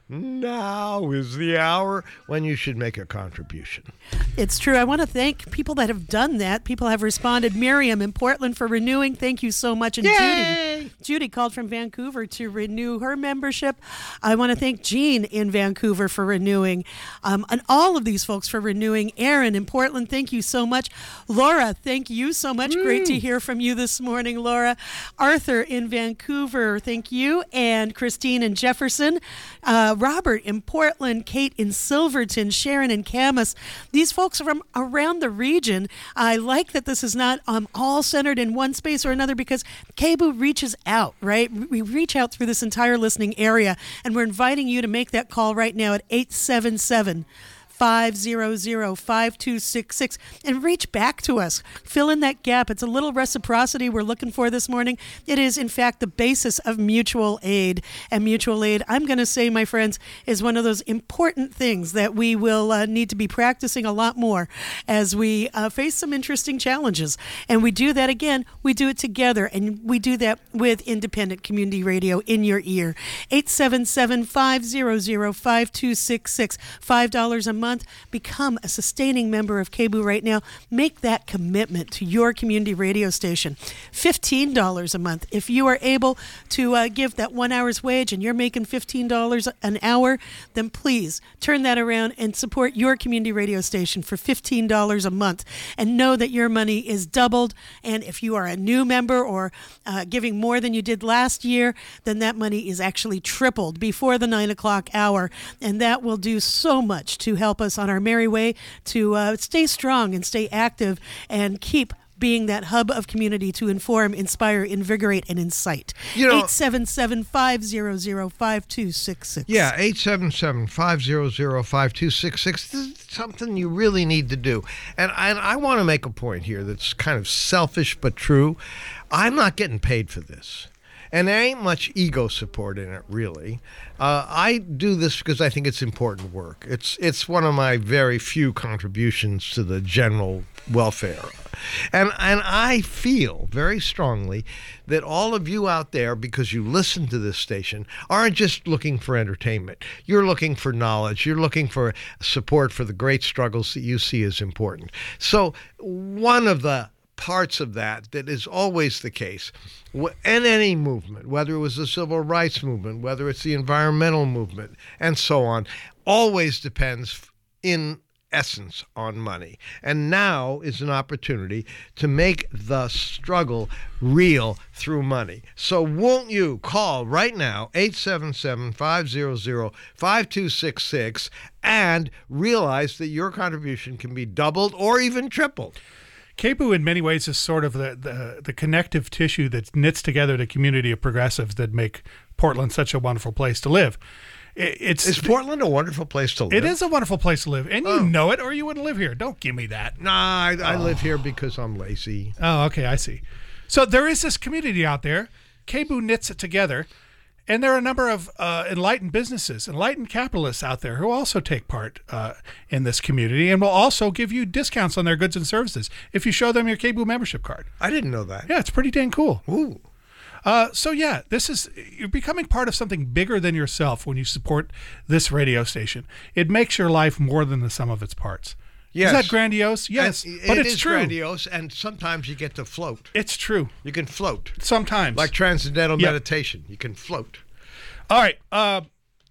now is the hour when you should make a contribution. It's true. I want to thank people that have done that. People have responded. Miriam in Portland for renewing. Thank you so much. And Yay! Judy. Judy called from Vancouver to renew her membership. I want to thank Jean in Vancouver for renewing. Um, and all of these folks for renewing. Aaron in Portland, thank you so much. Laura, thank you so much. Woo. Great to hear from you this morning, Laura. Arthur in Vancouver, thank you. And Christine in Jefferson. Uh, Robert in Portland. Kate in Silverton. Sharon in Camas. These folks from around the region. I like that this is not um, all centered in one space or another, because K B U reaches out, right? We reach out through this entire listening area, and we're inviting you to make that call right now at eight seven seven, five hundred, five two six six and reach back to us. Fill in that gap. It's a little reciprocity we're looking for this morning. It is, in fact, the basis of mutual aid. And mutual aid, I'm going to say, my friends, is one of those important things that we will uh, need to be practicing a lot more as we uh, face some interesting challenges. And we do that, again, we do it together. And we do that with independent community radio in your ear. eight seven seven, five hundred, five two six six. five dollars a month. Become a sustaining member of K B U right now. Make that commitment to your community radio station. fifteen dollars a month. If you are able to uh, give that one hour's wage and you're making fifteen dollars an hour, then please turn that around and support your community radio station for fifteen dollars a month. And know that your money is doubled. And if you are a new member or uh, giving more than you did last year, then that money is actually tripled before the nine o'clock hour. And that will do so much to help us on our merry way to uh, stay strong and stay active and keep being that hub of community to inform, inspire, invigorate, and incite. You know, eight seven seven, five hundred, five two six six. Yeah, eight seven seven, five hundred, five two six six. This is something you really need to do. And I, and I want to make a point here that's kind of selfish but true. I'm not getting paid for this. And there ain't much ego support in it, really. Uh, I do this because I think it's important work. It's it's one of my very few contributions to the general welfare. And and I feel very strongly that all of you out there, because you listen to this station, aren't just looking for entertainment. You're looking for knowledge. You're looking for support for the great struggles that you see as important. So one of the parts of that that is always the case in any movement, whether it was the civil rights movement, whether it's the environmental movement, and so on, always depends in essence on money. And now is an opportunity to make the struggle real through money. So won't you call right now, eight seven seven, five hundred, five two six six, and realize that your contribution can be doubled or even tripled. K B U in many ways is sort of the, the, the connective tissue that knits together the community of progressives that make Portland such a wonderful place to live. It, it's Is Portland a wonderful place to live? It is a wonderful place to live, and you Oh. know it, or you wouldn't live here. Don't give me that. Nah, I, I live here because I'm lazy. Oh, okay, I see. So there is this community out there. K B U knits it together, and there are a number of uh, enlightened businesses, enlightened capitalists out there who also take part uh, in this community and will also give you discounts on their goods and services if you show them your K B U membership card. I didn't know that. Yeah, it's pretty dang cool. Ooh. Uh, so yeah, this is you're becoming part of something bigger than yourself when you support this radio station. It makes your life more than the sum of its parts. Yes. Is that grandiose? Yes, And but it it's is true. grandiose, and sometimes you get to float. It's true. You can float. Sometimes. Like transcendental Yep. meditation. You can float. All right. Uh,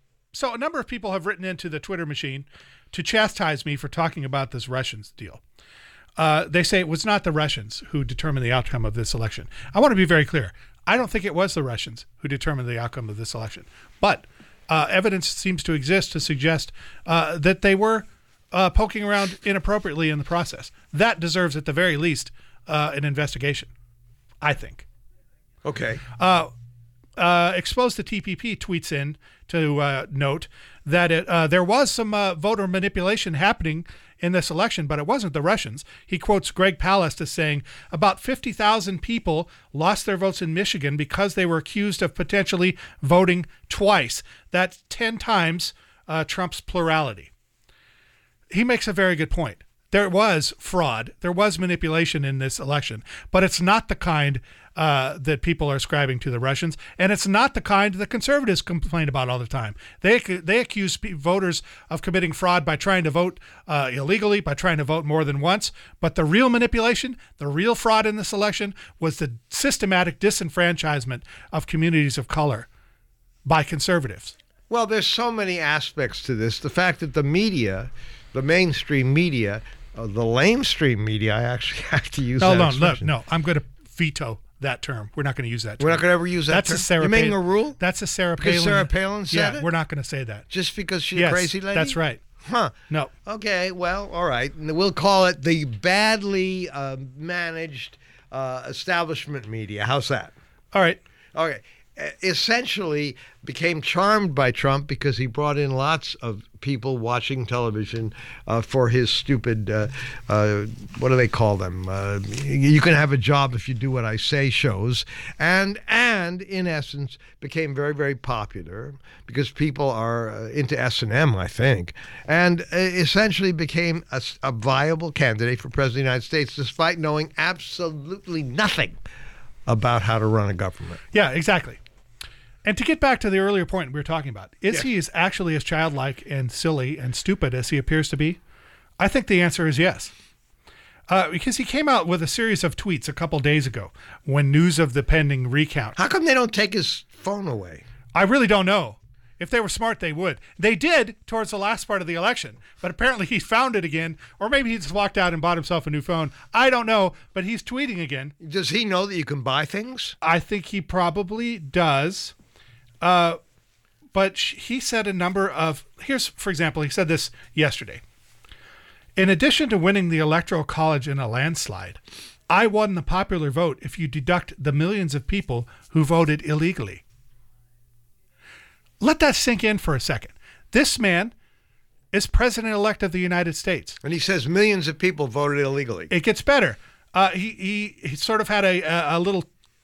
so a number of people have written into the Twitter machine to chastise me for talking about this Russians deal. Uh, they say it was not the Russians who determined the outcome of this election. I want to be very clear. I don't think it was the Russians who determined the outcome of this election. But uh, evidence seems to exist to suggest uh, that they were uh, poking around inappropriately in the process. That deserves, at the very least, uh, an investigation, I think. Okay. Uh, uh, Expose the T P P tweets in to uh, note that it, uh, there was some uh, voter manipulation happening in this election, but it wasn't the Russians. He quotes Greg Palast as saying, about fifty thousand people lost their votes in Michigan because they were accused of potentially voting twice. That's ten times uh, Trump's plurality. He makes a very good point. There was fraud. There was manipulation in this election, but it's not the kind uh, that people are ascribing to the Russians, and it's not the kind that conservatives complain about all the time. They they accuse voters of committing fraud by trying to vote uh, illegally, by trying to vote more than once, but the real manipulation, the real fraud in this election was the systematic disenfranchisement of communities of color by conservatives. Well, there's so many aspects to this. The fact that the media, the mainstream media, uh, the lamestream media, I actually have to use no, that no, expression. No, no, I'm going to veto that term. We're not going to use that term. We're not going to ever use that That's term? a Sarah You're making Palin, a rule? That's a Sarah Because Palin. Sarah Palin said yeah, it? we're not going to say that. Just because she's yes, a crazy lady? That's right. Huh. No. Okay, well, all right. We'll call it the badly uh, managed uh, establishment media. How's that? All right. Okay. Essentially became charmed by Trump because he brought in lots of people watching television uh, for his stupid, uh, uh, what do they call them? Uh, you can have a job if you do what I say shows. And, and in essence, became very, very popular because people are uh, into S and M, I think, and uh, essentially became a, a viable candidate for President of the United States despite knowing absolutely nothing about how to run a government. Yeah, exactly. And to get back to the earlier point we were talking about, is Yes. he as actually as childlike and silly and stupid as he appears to be? I think the answer is yes. Uh, because he came out with a series of tweets a couple days ago when news of the pending recount. How come they don't take his phone away? I really don't know. If they were smart, they would. They did towards the last part of the election, but apparently he found it again, or maybe he just walked out and bought himself a new phone. I don't know, but he's tweeting again. Does he know that you can buy things? I think he probably does. Uh, but sh- he said a number of, here's, for example, he said this yesterday. In addition to winning the Electoral College in a landslide, I won the popular vote if you deduct the millions of people who voted illegally. Let that sink in for a second. This man is president-elect of the United States. And he says millions of people voted illegally. It gets better. Uh, he, he he sort of had a, a, a little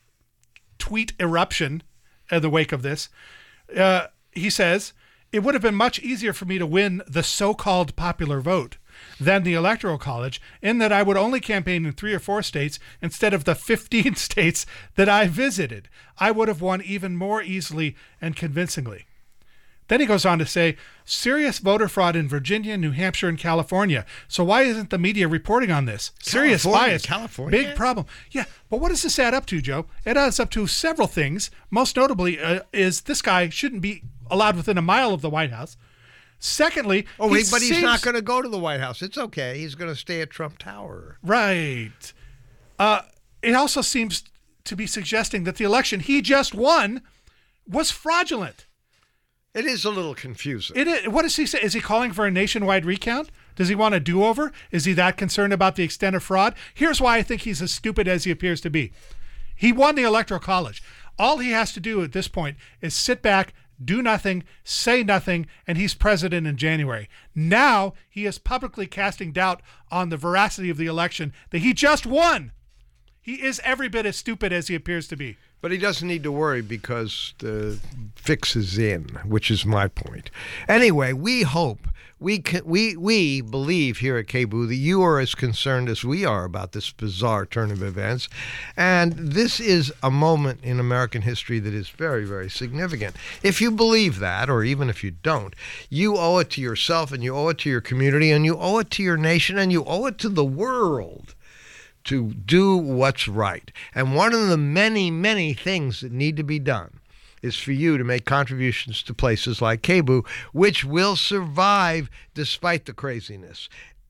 tweet eruption in the wake of this. Uh, he says, it would have been much easier for me to win the so-called popular vote than the Electoral College, in that I would only campaign in three or four states instead of the fifteen states that I visited. I would have won even more easily and convincingly. Then he goes on to say, serious voter fraud in Virginia, New Hampshire, and California. So why isn't the media reporting on this? Serious California, bias. California? Big problem. Yeah, but what does this add up to, Joe? It adds up to several things. Most notably uh, is this guy shouldn't be allowed within a mile of the White House. Secondly, Oh, he wait, but he's seems- not going to go to the White House. It's okay. He's going to stay at Trump Tower. Right. Uh, it also seems to be suggesting that the election he just won was fraudulent. It is a little confusing. It is, what does he say? Is he calling for a nationwide recount? Does he want a do-over? Is he that concerned about the extent of fraud? Here's why I think he's as stupid as he appears to be. He won the Electoral College. All he has to do at this point is sit back, do nothing, say nothing, and he's president in January. Now he is publicly casting doubt on the veracity of the election that he just won. He is every bit as stupid as he appears to be. But he doesn't need to worry because the fix is in, which is my point. Anyway, we hope, we can, we we believe here at K B U that you are as concerned as we are about this bizarre turn of events. And this is a moment in American history that is very, very significant. If you believe that, or even if you don't, you owe it to yourself and you owe it to your community and you owe it to your nation and you owe it to the world to do what's right. And one of the many, many things that need to be done is for you to make contributions to places like K B U, which will survive despite the craziness.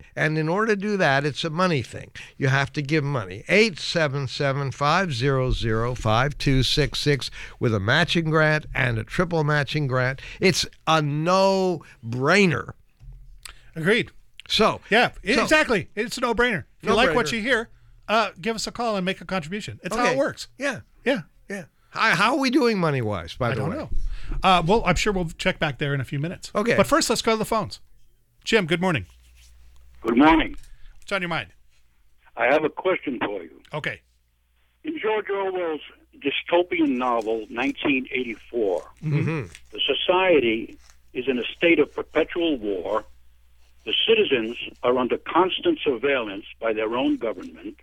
And in order to do that, it's a money thing. You have to give money. eight seven seven, five hundred, five two six six with a matching grant and a triple matching grant. It's a no-brainer. Agreed. So Yeah, so, exactly. It's a no-brainer. If you like what No-brainer. you hear, uh, give us a call and make a contribution. It's how okay. it works. Yeah, Yeah. yeah. How, how are we doing money-wise, by I the don't way? know. Uh, well, I'm sure we'll check back there in a few minutes. Okay. But first, let's go to the phones. Jim, good morning. Good morning. What's on your mind? I have a question for you. Okay. In George Orwell's dystopian novel, nineteen eighty-four, Mm-hmm. the society is in a state of perpetual war. The citizens are under constant surveillance by their own government,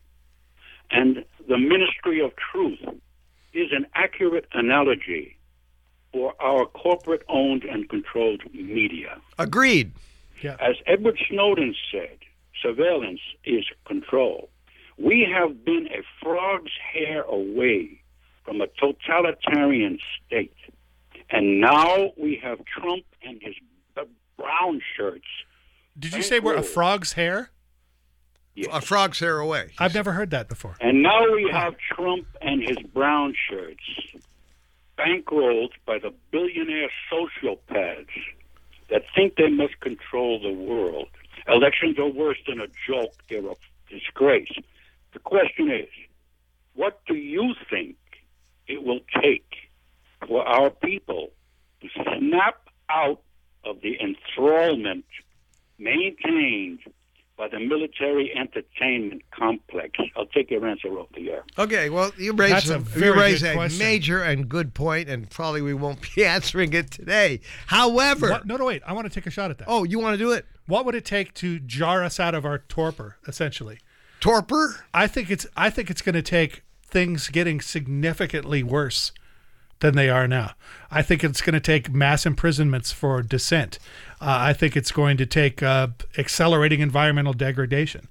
and the Ministry of Truth is an accurate analogy for our corporate-owned and controlled media. Agreed. As Edward Snowden said, surveillance is control. We have been a frog's hair away from a totalitarian state, and now we have Trump and his b- brown shirts. Did you say we're a frog's hair? Yes. A frog's hair away. I've never heard that before. And now we have Trump and his brown shirts bankrolled by the billionaire sociopaths that think they must control the world. Elections are worse than a joke. They're a disgrace. The question is, what do you think it will take for our people to snap out of the enthrallment maintained by the military entertainment complex? I'll take your answer off the air. Okay, well, you raise That's a a, very you raise good a question. major and good point, and probably we won't be answering it today. However, What? No, no, wait. I want to take a shot at that. oh, you want to do it? What would it take to jar us out of our torpor, essentially? Torpor? I think it's I think it's going to take things getting significantly worse than they are now. I think it's going to take mass imprisonments for dissent. Uh, I think it's going to take uh, accelerating environmental degradation.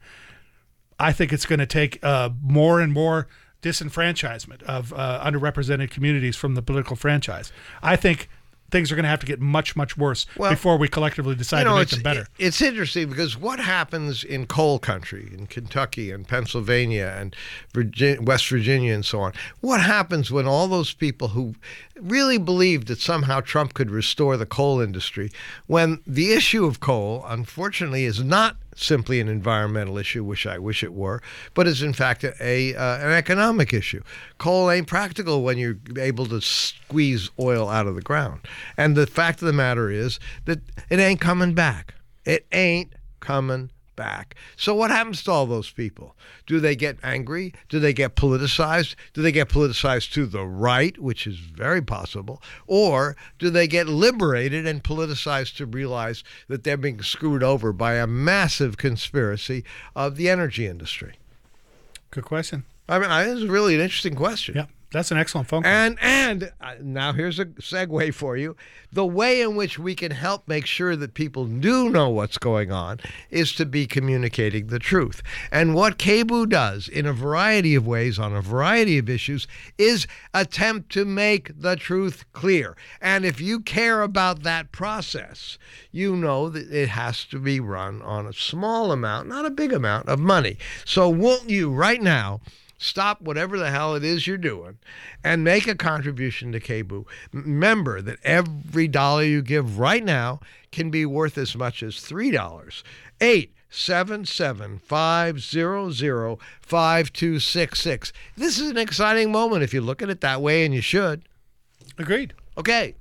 I think it's going to take uh, more and more disenfranchisement of uh, underrepresented communities from the political franchise. I think things are going to have to get much, much worse Well, before we collectively decide You know, to make it's, them better. it's interesting because what happens in coal country, in Kentucky and Pennsylvania and Virginia, West Virginia and so on, what happens when all those people who really believed that somehow Trump could restore the coal industry, when the issue of coal, unfortunately, is not simply an environmental issue, which I wish it were, but is in fact a, a uh, an economic issue. Coal ain't practical when you're able to squeeze oil out of the ground. And the fact of the matter is that it ain't coming back. It ain't coming back. So what happens to all those people? Do they get angry? Do they get politicized? Do they get politicized to the right, which is very possible? Or do they get liberated and politicized to realize that they're being screwed over by a massive conspiracy of the energy industry? Good question. I mean, I- this is really an interesting question. Yeah, that's an excellent phone call. And and uh, now here's a segue for you. The way in which we can help make sure that people do know what's going on is to be communicating the truth. And what K B U does in a variety of ways on a variety of issues is attempt to make the truth clear. And if you care about that process, you know that it has to be run on a small amount, not a big amount of money. So won't you right now stop whatever the hell it is you're doing and make a contribution to K B U. Remember that every dollar you give right now can be worth as much as three dollars. eight seven seven, five hundred, five two six six. This is an exciting moment if you look at it that way, and you should. Agreed. Okay.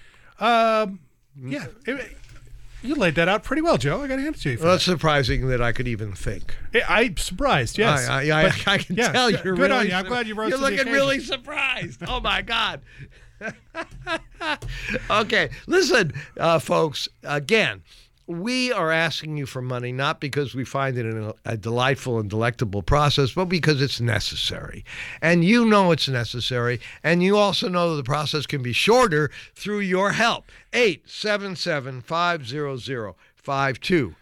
Um, yeah, it- you laid that out pretty well, Joe. I got to hand it to you for Well, that. it's surprising that I could even think. I- I'm surprised, yes. I, I, I, But, I can yeah, tell good- you're good really on you. I'm glad you rose You're to the looking occasion. really surprised. Oh, my God. Okay, listen, uh, folks, again, we are asking you for money not because we find it a, a delightful and delectable process, but because it's necessary. And you know it's necessary, and you also know the process can be shorter through your help. eight seven seven, five hundred, five two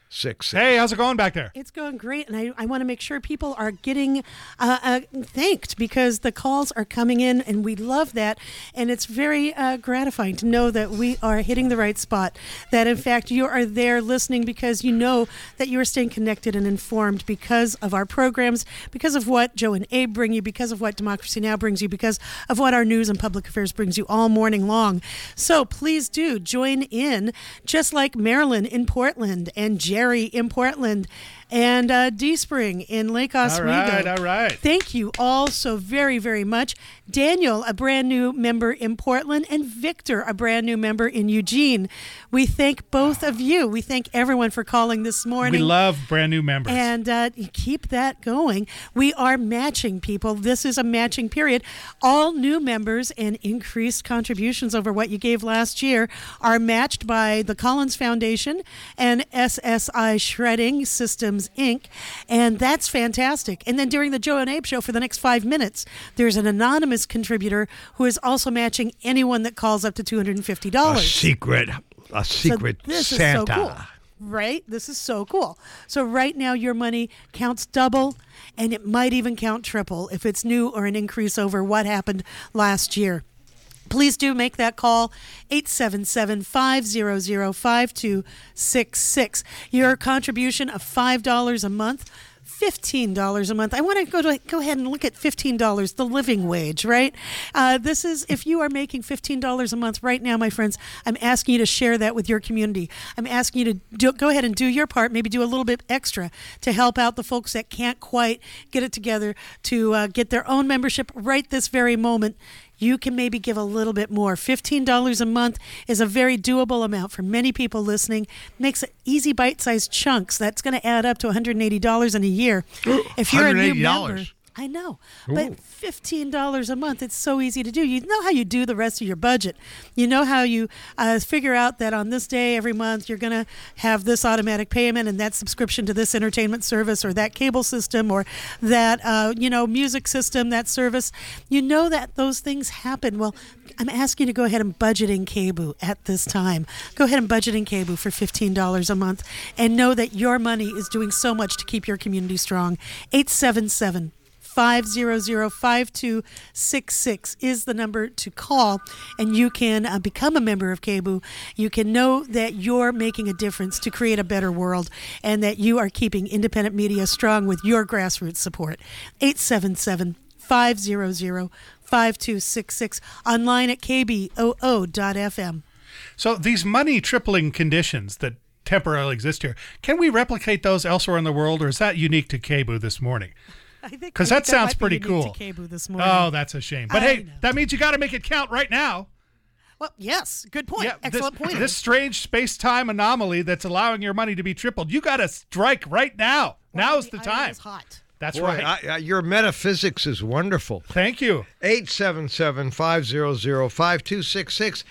six six. Hey, how's it going back there? It's going great, and I, I want to make sure people are getting uh, uh, thanked because the calls are coming in, and we love that. And it's very uh, gratifying to know that we are hitting the right spot, that in fact you are there listening because you know that you are staying connected and informed because of our programs, because of what Joe and Abe bring you, because of what Democracy Now! Brings you, because of what our news and public affairs brings you all morning long. So please do join in, just like Marilyn in Portland and Jerry in Portland and uh, D Spring in Lake Oswego. All right, all right. Thank you all so very, very much. Daniel, a brand new member in Portland, and Victor, a brand new member in Eugene. We thank both of you. We thank everyone for calling this morning. We love brand new members. And uh, keep that going. We are matching people. This is a matching period. All new members and increased contributions over what you gave last year are matched by the Collins Foundation and S S I Shredding Systems, Incorporated. And that's fantastic. And then during the Joe and Abe show for the next five minutes, there's an anonymous contributor who is also matching anyone that calls up to two hundred fifty dollars. A secret, a secret so this Santa. Is so cool, right? This is so cool. So right now your money counts double, and it might even count triple if it's new or an increase over what happened last year. Please do make that call, eight seven seven, five hundred, five two six six. Your contribution of five dollars a month, fifteen dollars a month. I want to go to go ahead and look at fifteen dollars, the living wage, right? Uh, this is, if you are making fifteen dollars a month right now, my friends, I'm asking you to share that with your community. I'm asking you to do, go ahead and do your part, maybe do a little bit extra to help out the folks that can't quite get it together to uh, get their own membership right this very moment. You can maybe give a little bit more. fifteen dollars a month is a very doable amount for many people listening. Makes it easy bite-sized chunks. That's going to add up to one hundred eighty dollars in a year. If you're a new member, I know, but fifteen dollars a month, it's so easy to do. You know how you do the rest of your budget. You know how you uh, figure out that on this day every month you're going to have this automatic payment and that subscription to this entertainment service or that cable system or that, uh, you know, music system, that service. You know that those things happen. Well, I'm asking you to go ahead and budget in K B U at this time. Go ahead and budget in K B U for fifteen dollars a month and know that your money is doing so much to keep your community strong. eight seven seven, five hundred, five two six six is the number to call, and you can uh, become a member of K B U. You can know that you're making a difference to create a better world and that you are keeping independent media strong with your grassroots support. eight seven seven, five hundred, five two six six, online at k b o o dot f m. So these money tripling conditions that temporarily exist here, can we replicate those elsewhere in the world, or is that unique to K B U this morning? Because that sounds that pretty be cool. K B U this morning. Oh, that's a shame. But I hey, know. that means you got to make it count right now. Well, yes, good point. Yeah, Excellent this, point. This strange space-time anomaly that's allowing your money to be tripled, you got to strike right now. Well, Now's the, iron time. is hot. That's Boy, right. I, I, your metaphysics is wonderful. Thank you. eight seven seven, five hundred, five two six six.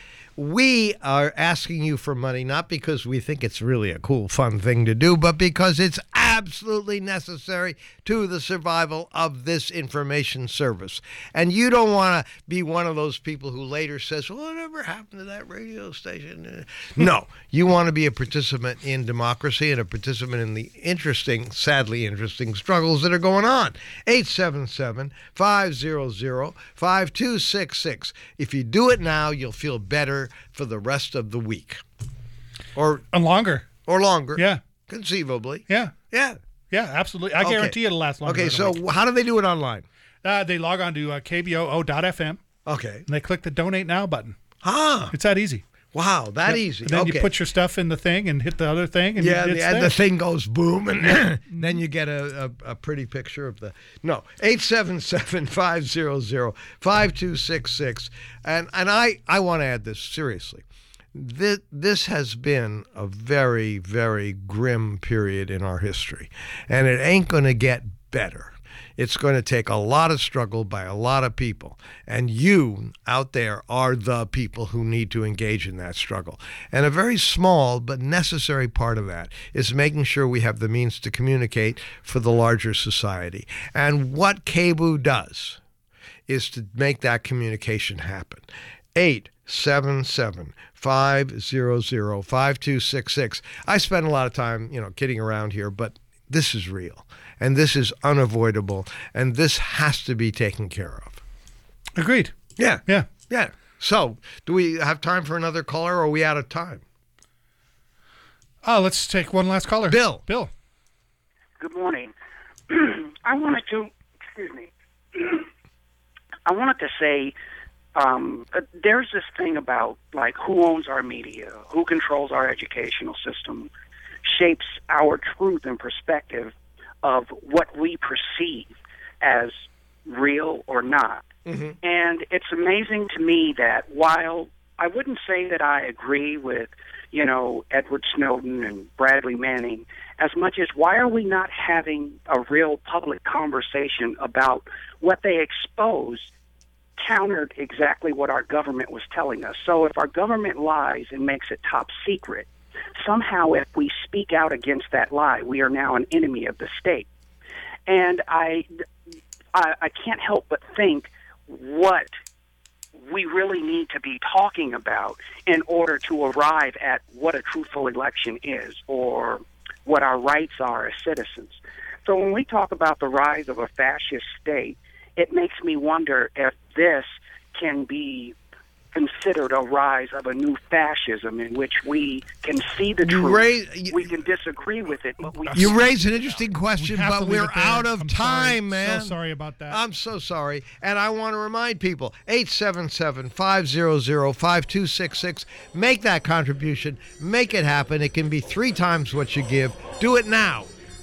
We are asking you for money not because we think it's really a cool, fun thing to do, but because it's absolutely necessary to the survival of this information service. And you don't want to be one of those people who later says, well, whatever happened to that radio station? No, you want to be a participant in democracy and a participant in the interesting, sadly interesting struggles that are going on. eight seven seven, five hundred, five two six six. If you do it now, you'll feel better for the rest of the week. Or And longer. or longer. Yeah. Conceivably. Yeah. Yeah. Yeah, absolutely. I Okay. guarantee it'll last longer. Okay, than a so week. how do they do it online? Uh, they log on to uh, k b o o dot f m Okay. and they click the Donate Now button. Ah, It's that easy. wow, that Yep. easy. And then okay. you put your stuff in the thing and hit the other thing. And yeah, it's the, and there. the thing goes boom, and then you get a, a, a pretty picture of the... No, eight seven seven, five hundred, five two six six. And, and I, I want to add this seriously. This, this has been a very, very grim period in our history, and it ain't going to get better. It's going to take a lot of struggle by a lot of people, and you out there are the people who need to engage in that struggle. And a very small but necessary part of that is making sure we have the means to communicate for the larger society. And what K B U does is to make that communication happen. eight seven seven, five hundred, five two six six. I spend a lot of time, you know, kidding around here, but this is real, and this is unavoidable, and this has to be taken care of. Agreed. Yeah. Yeah. Yeah. So, do we have time for another caller, or are we out of time? Oh, let's take one last caller. Bill. Bill. Good morning. I wanted to, excuse me, I wanted to say um, uh, there's this thing about, like, who owns our media, who controls our educational system, shapes our truth and perspective of what we perceive as real or not. Mm-hmm. And it's amazing to me that while I wouldn't say that I agree with, you know, Edward Snowden and Bradley Manning, as much as why are we not having a real public conversation about what they exposed countered exactly what our government was telling us. So if our government lies and makes it top secret, somehow if we speak out against that lie, we are now an enemy of the state. And I, I, I can't help but think what we really need to be talking about in order to arrive at what a truthful election is or what our rights are as citizens. So when we talk about the rise of a fascist state, it makes me wonder if this can be considered a rise of a new fascism in which we can see the You truth, raise- you- we can disagree with it, but we You raise an interesting question, We have to but leave we're it there. out of I'm time, sorry. man. So sorry about that. I'm so sorry. And I want to remind people, eight seven seven, five hundred, five two six six. Make that contribution. Make it happen. It can be three times what you give. Do it now.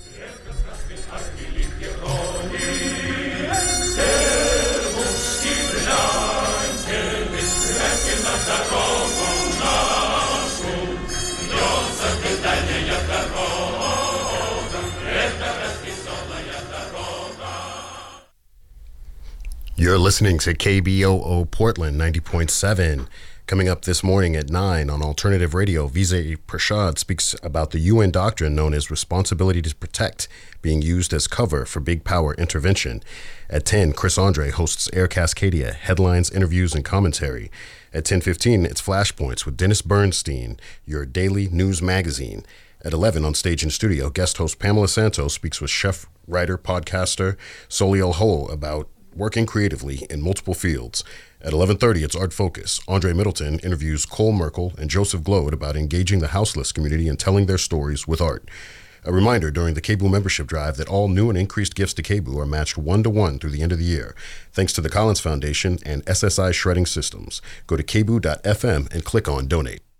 You're listening to K B O O Portland ninety point seven. Coming up this morning at nine on Alternative Radio, Vijay Prashad speaks about the U N doctrine known as responsibility to protect being used as cover for big power intervention. At ten, Chris Andre hosts Air Cascadia, headlines, interviews, and commentary. At ten fifteen, it's Flashpoints with Dennis Bernstein, your daily news magazine. At eleven, on stage and studio, guest host Pamela Santos speaks with chef, writer, podcaster Soliel Hole about working creatively in multiple fields. At eleven thirty, it's Art Focus. Andre Middleton interviews Cole Merkel and Joseph Glode about engaging the houseless community and telling their stories with art. A reminder during the K B O O membership drive that all new and increased gifts to K B O O are matched one-to-one through the end of the year, thanks to the Collins Foundation and S S I Shredding Systems. Go to K B O O dot F M and click on Donate.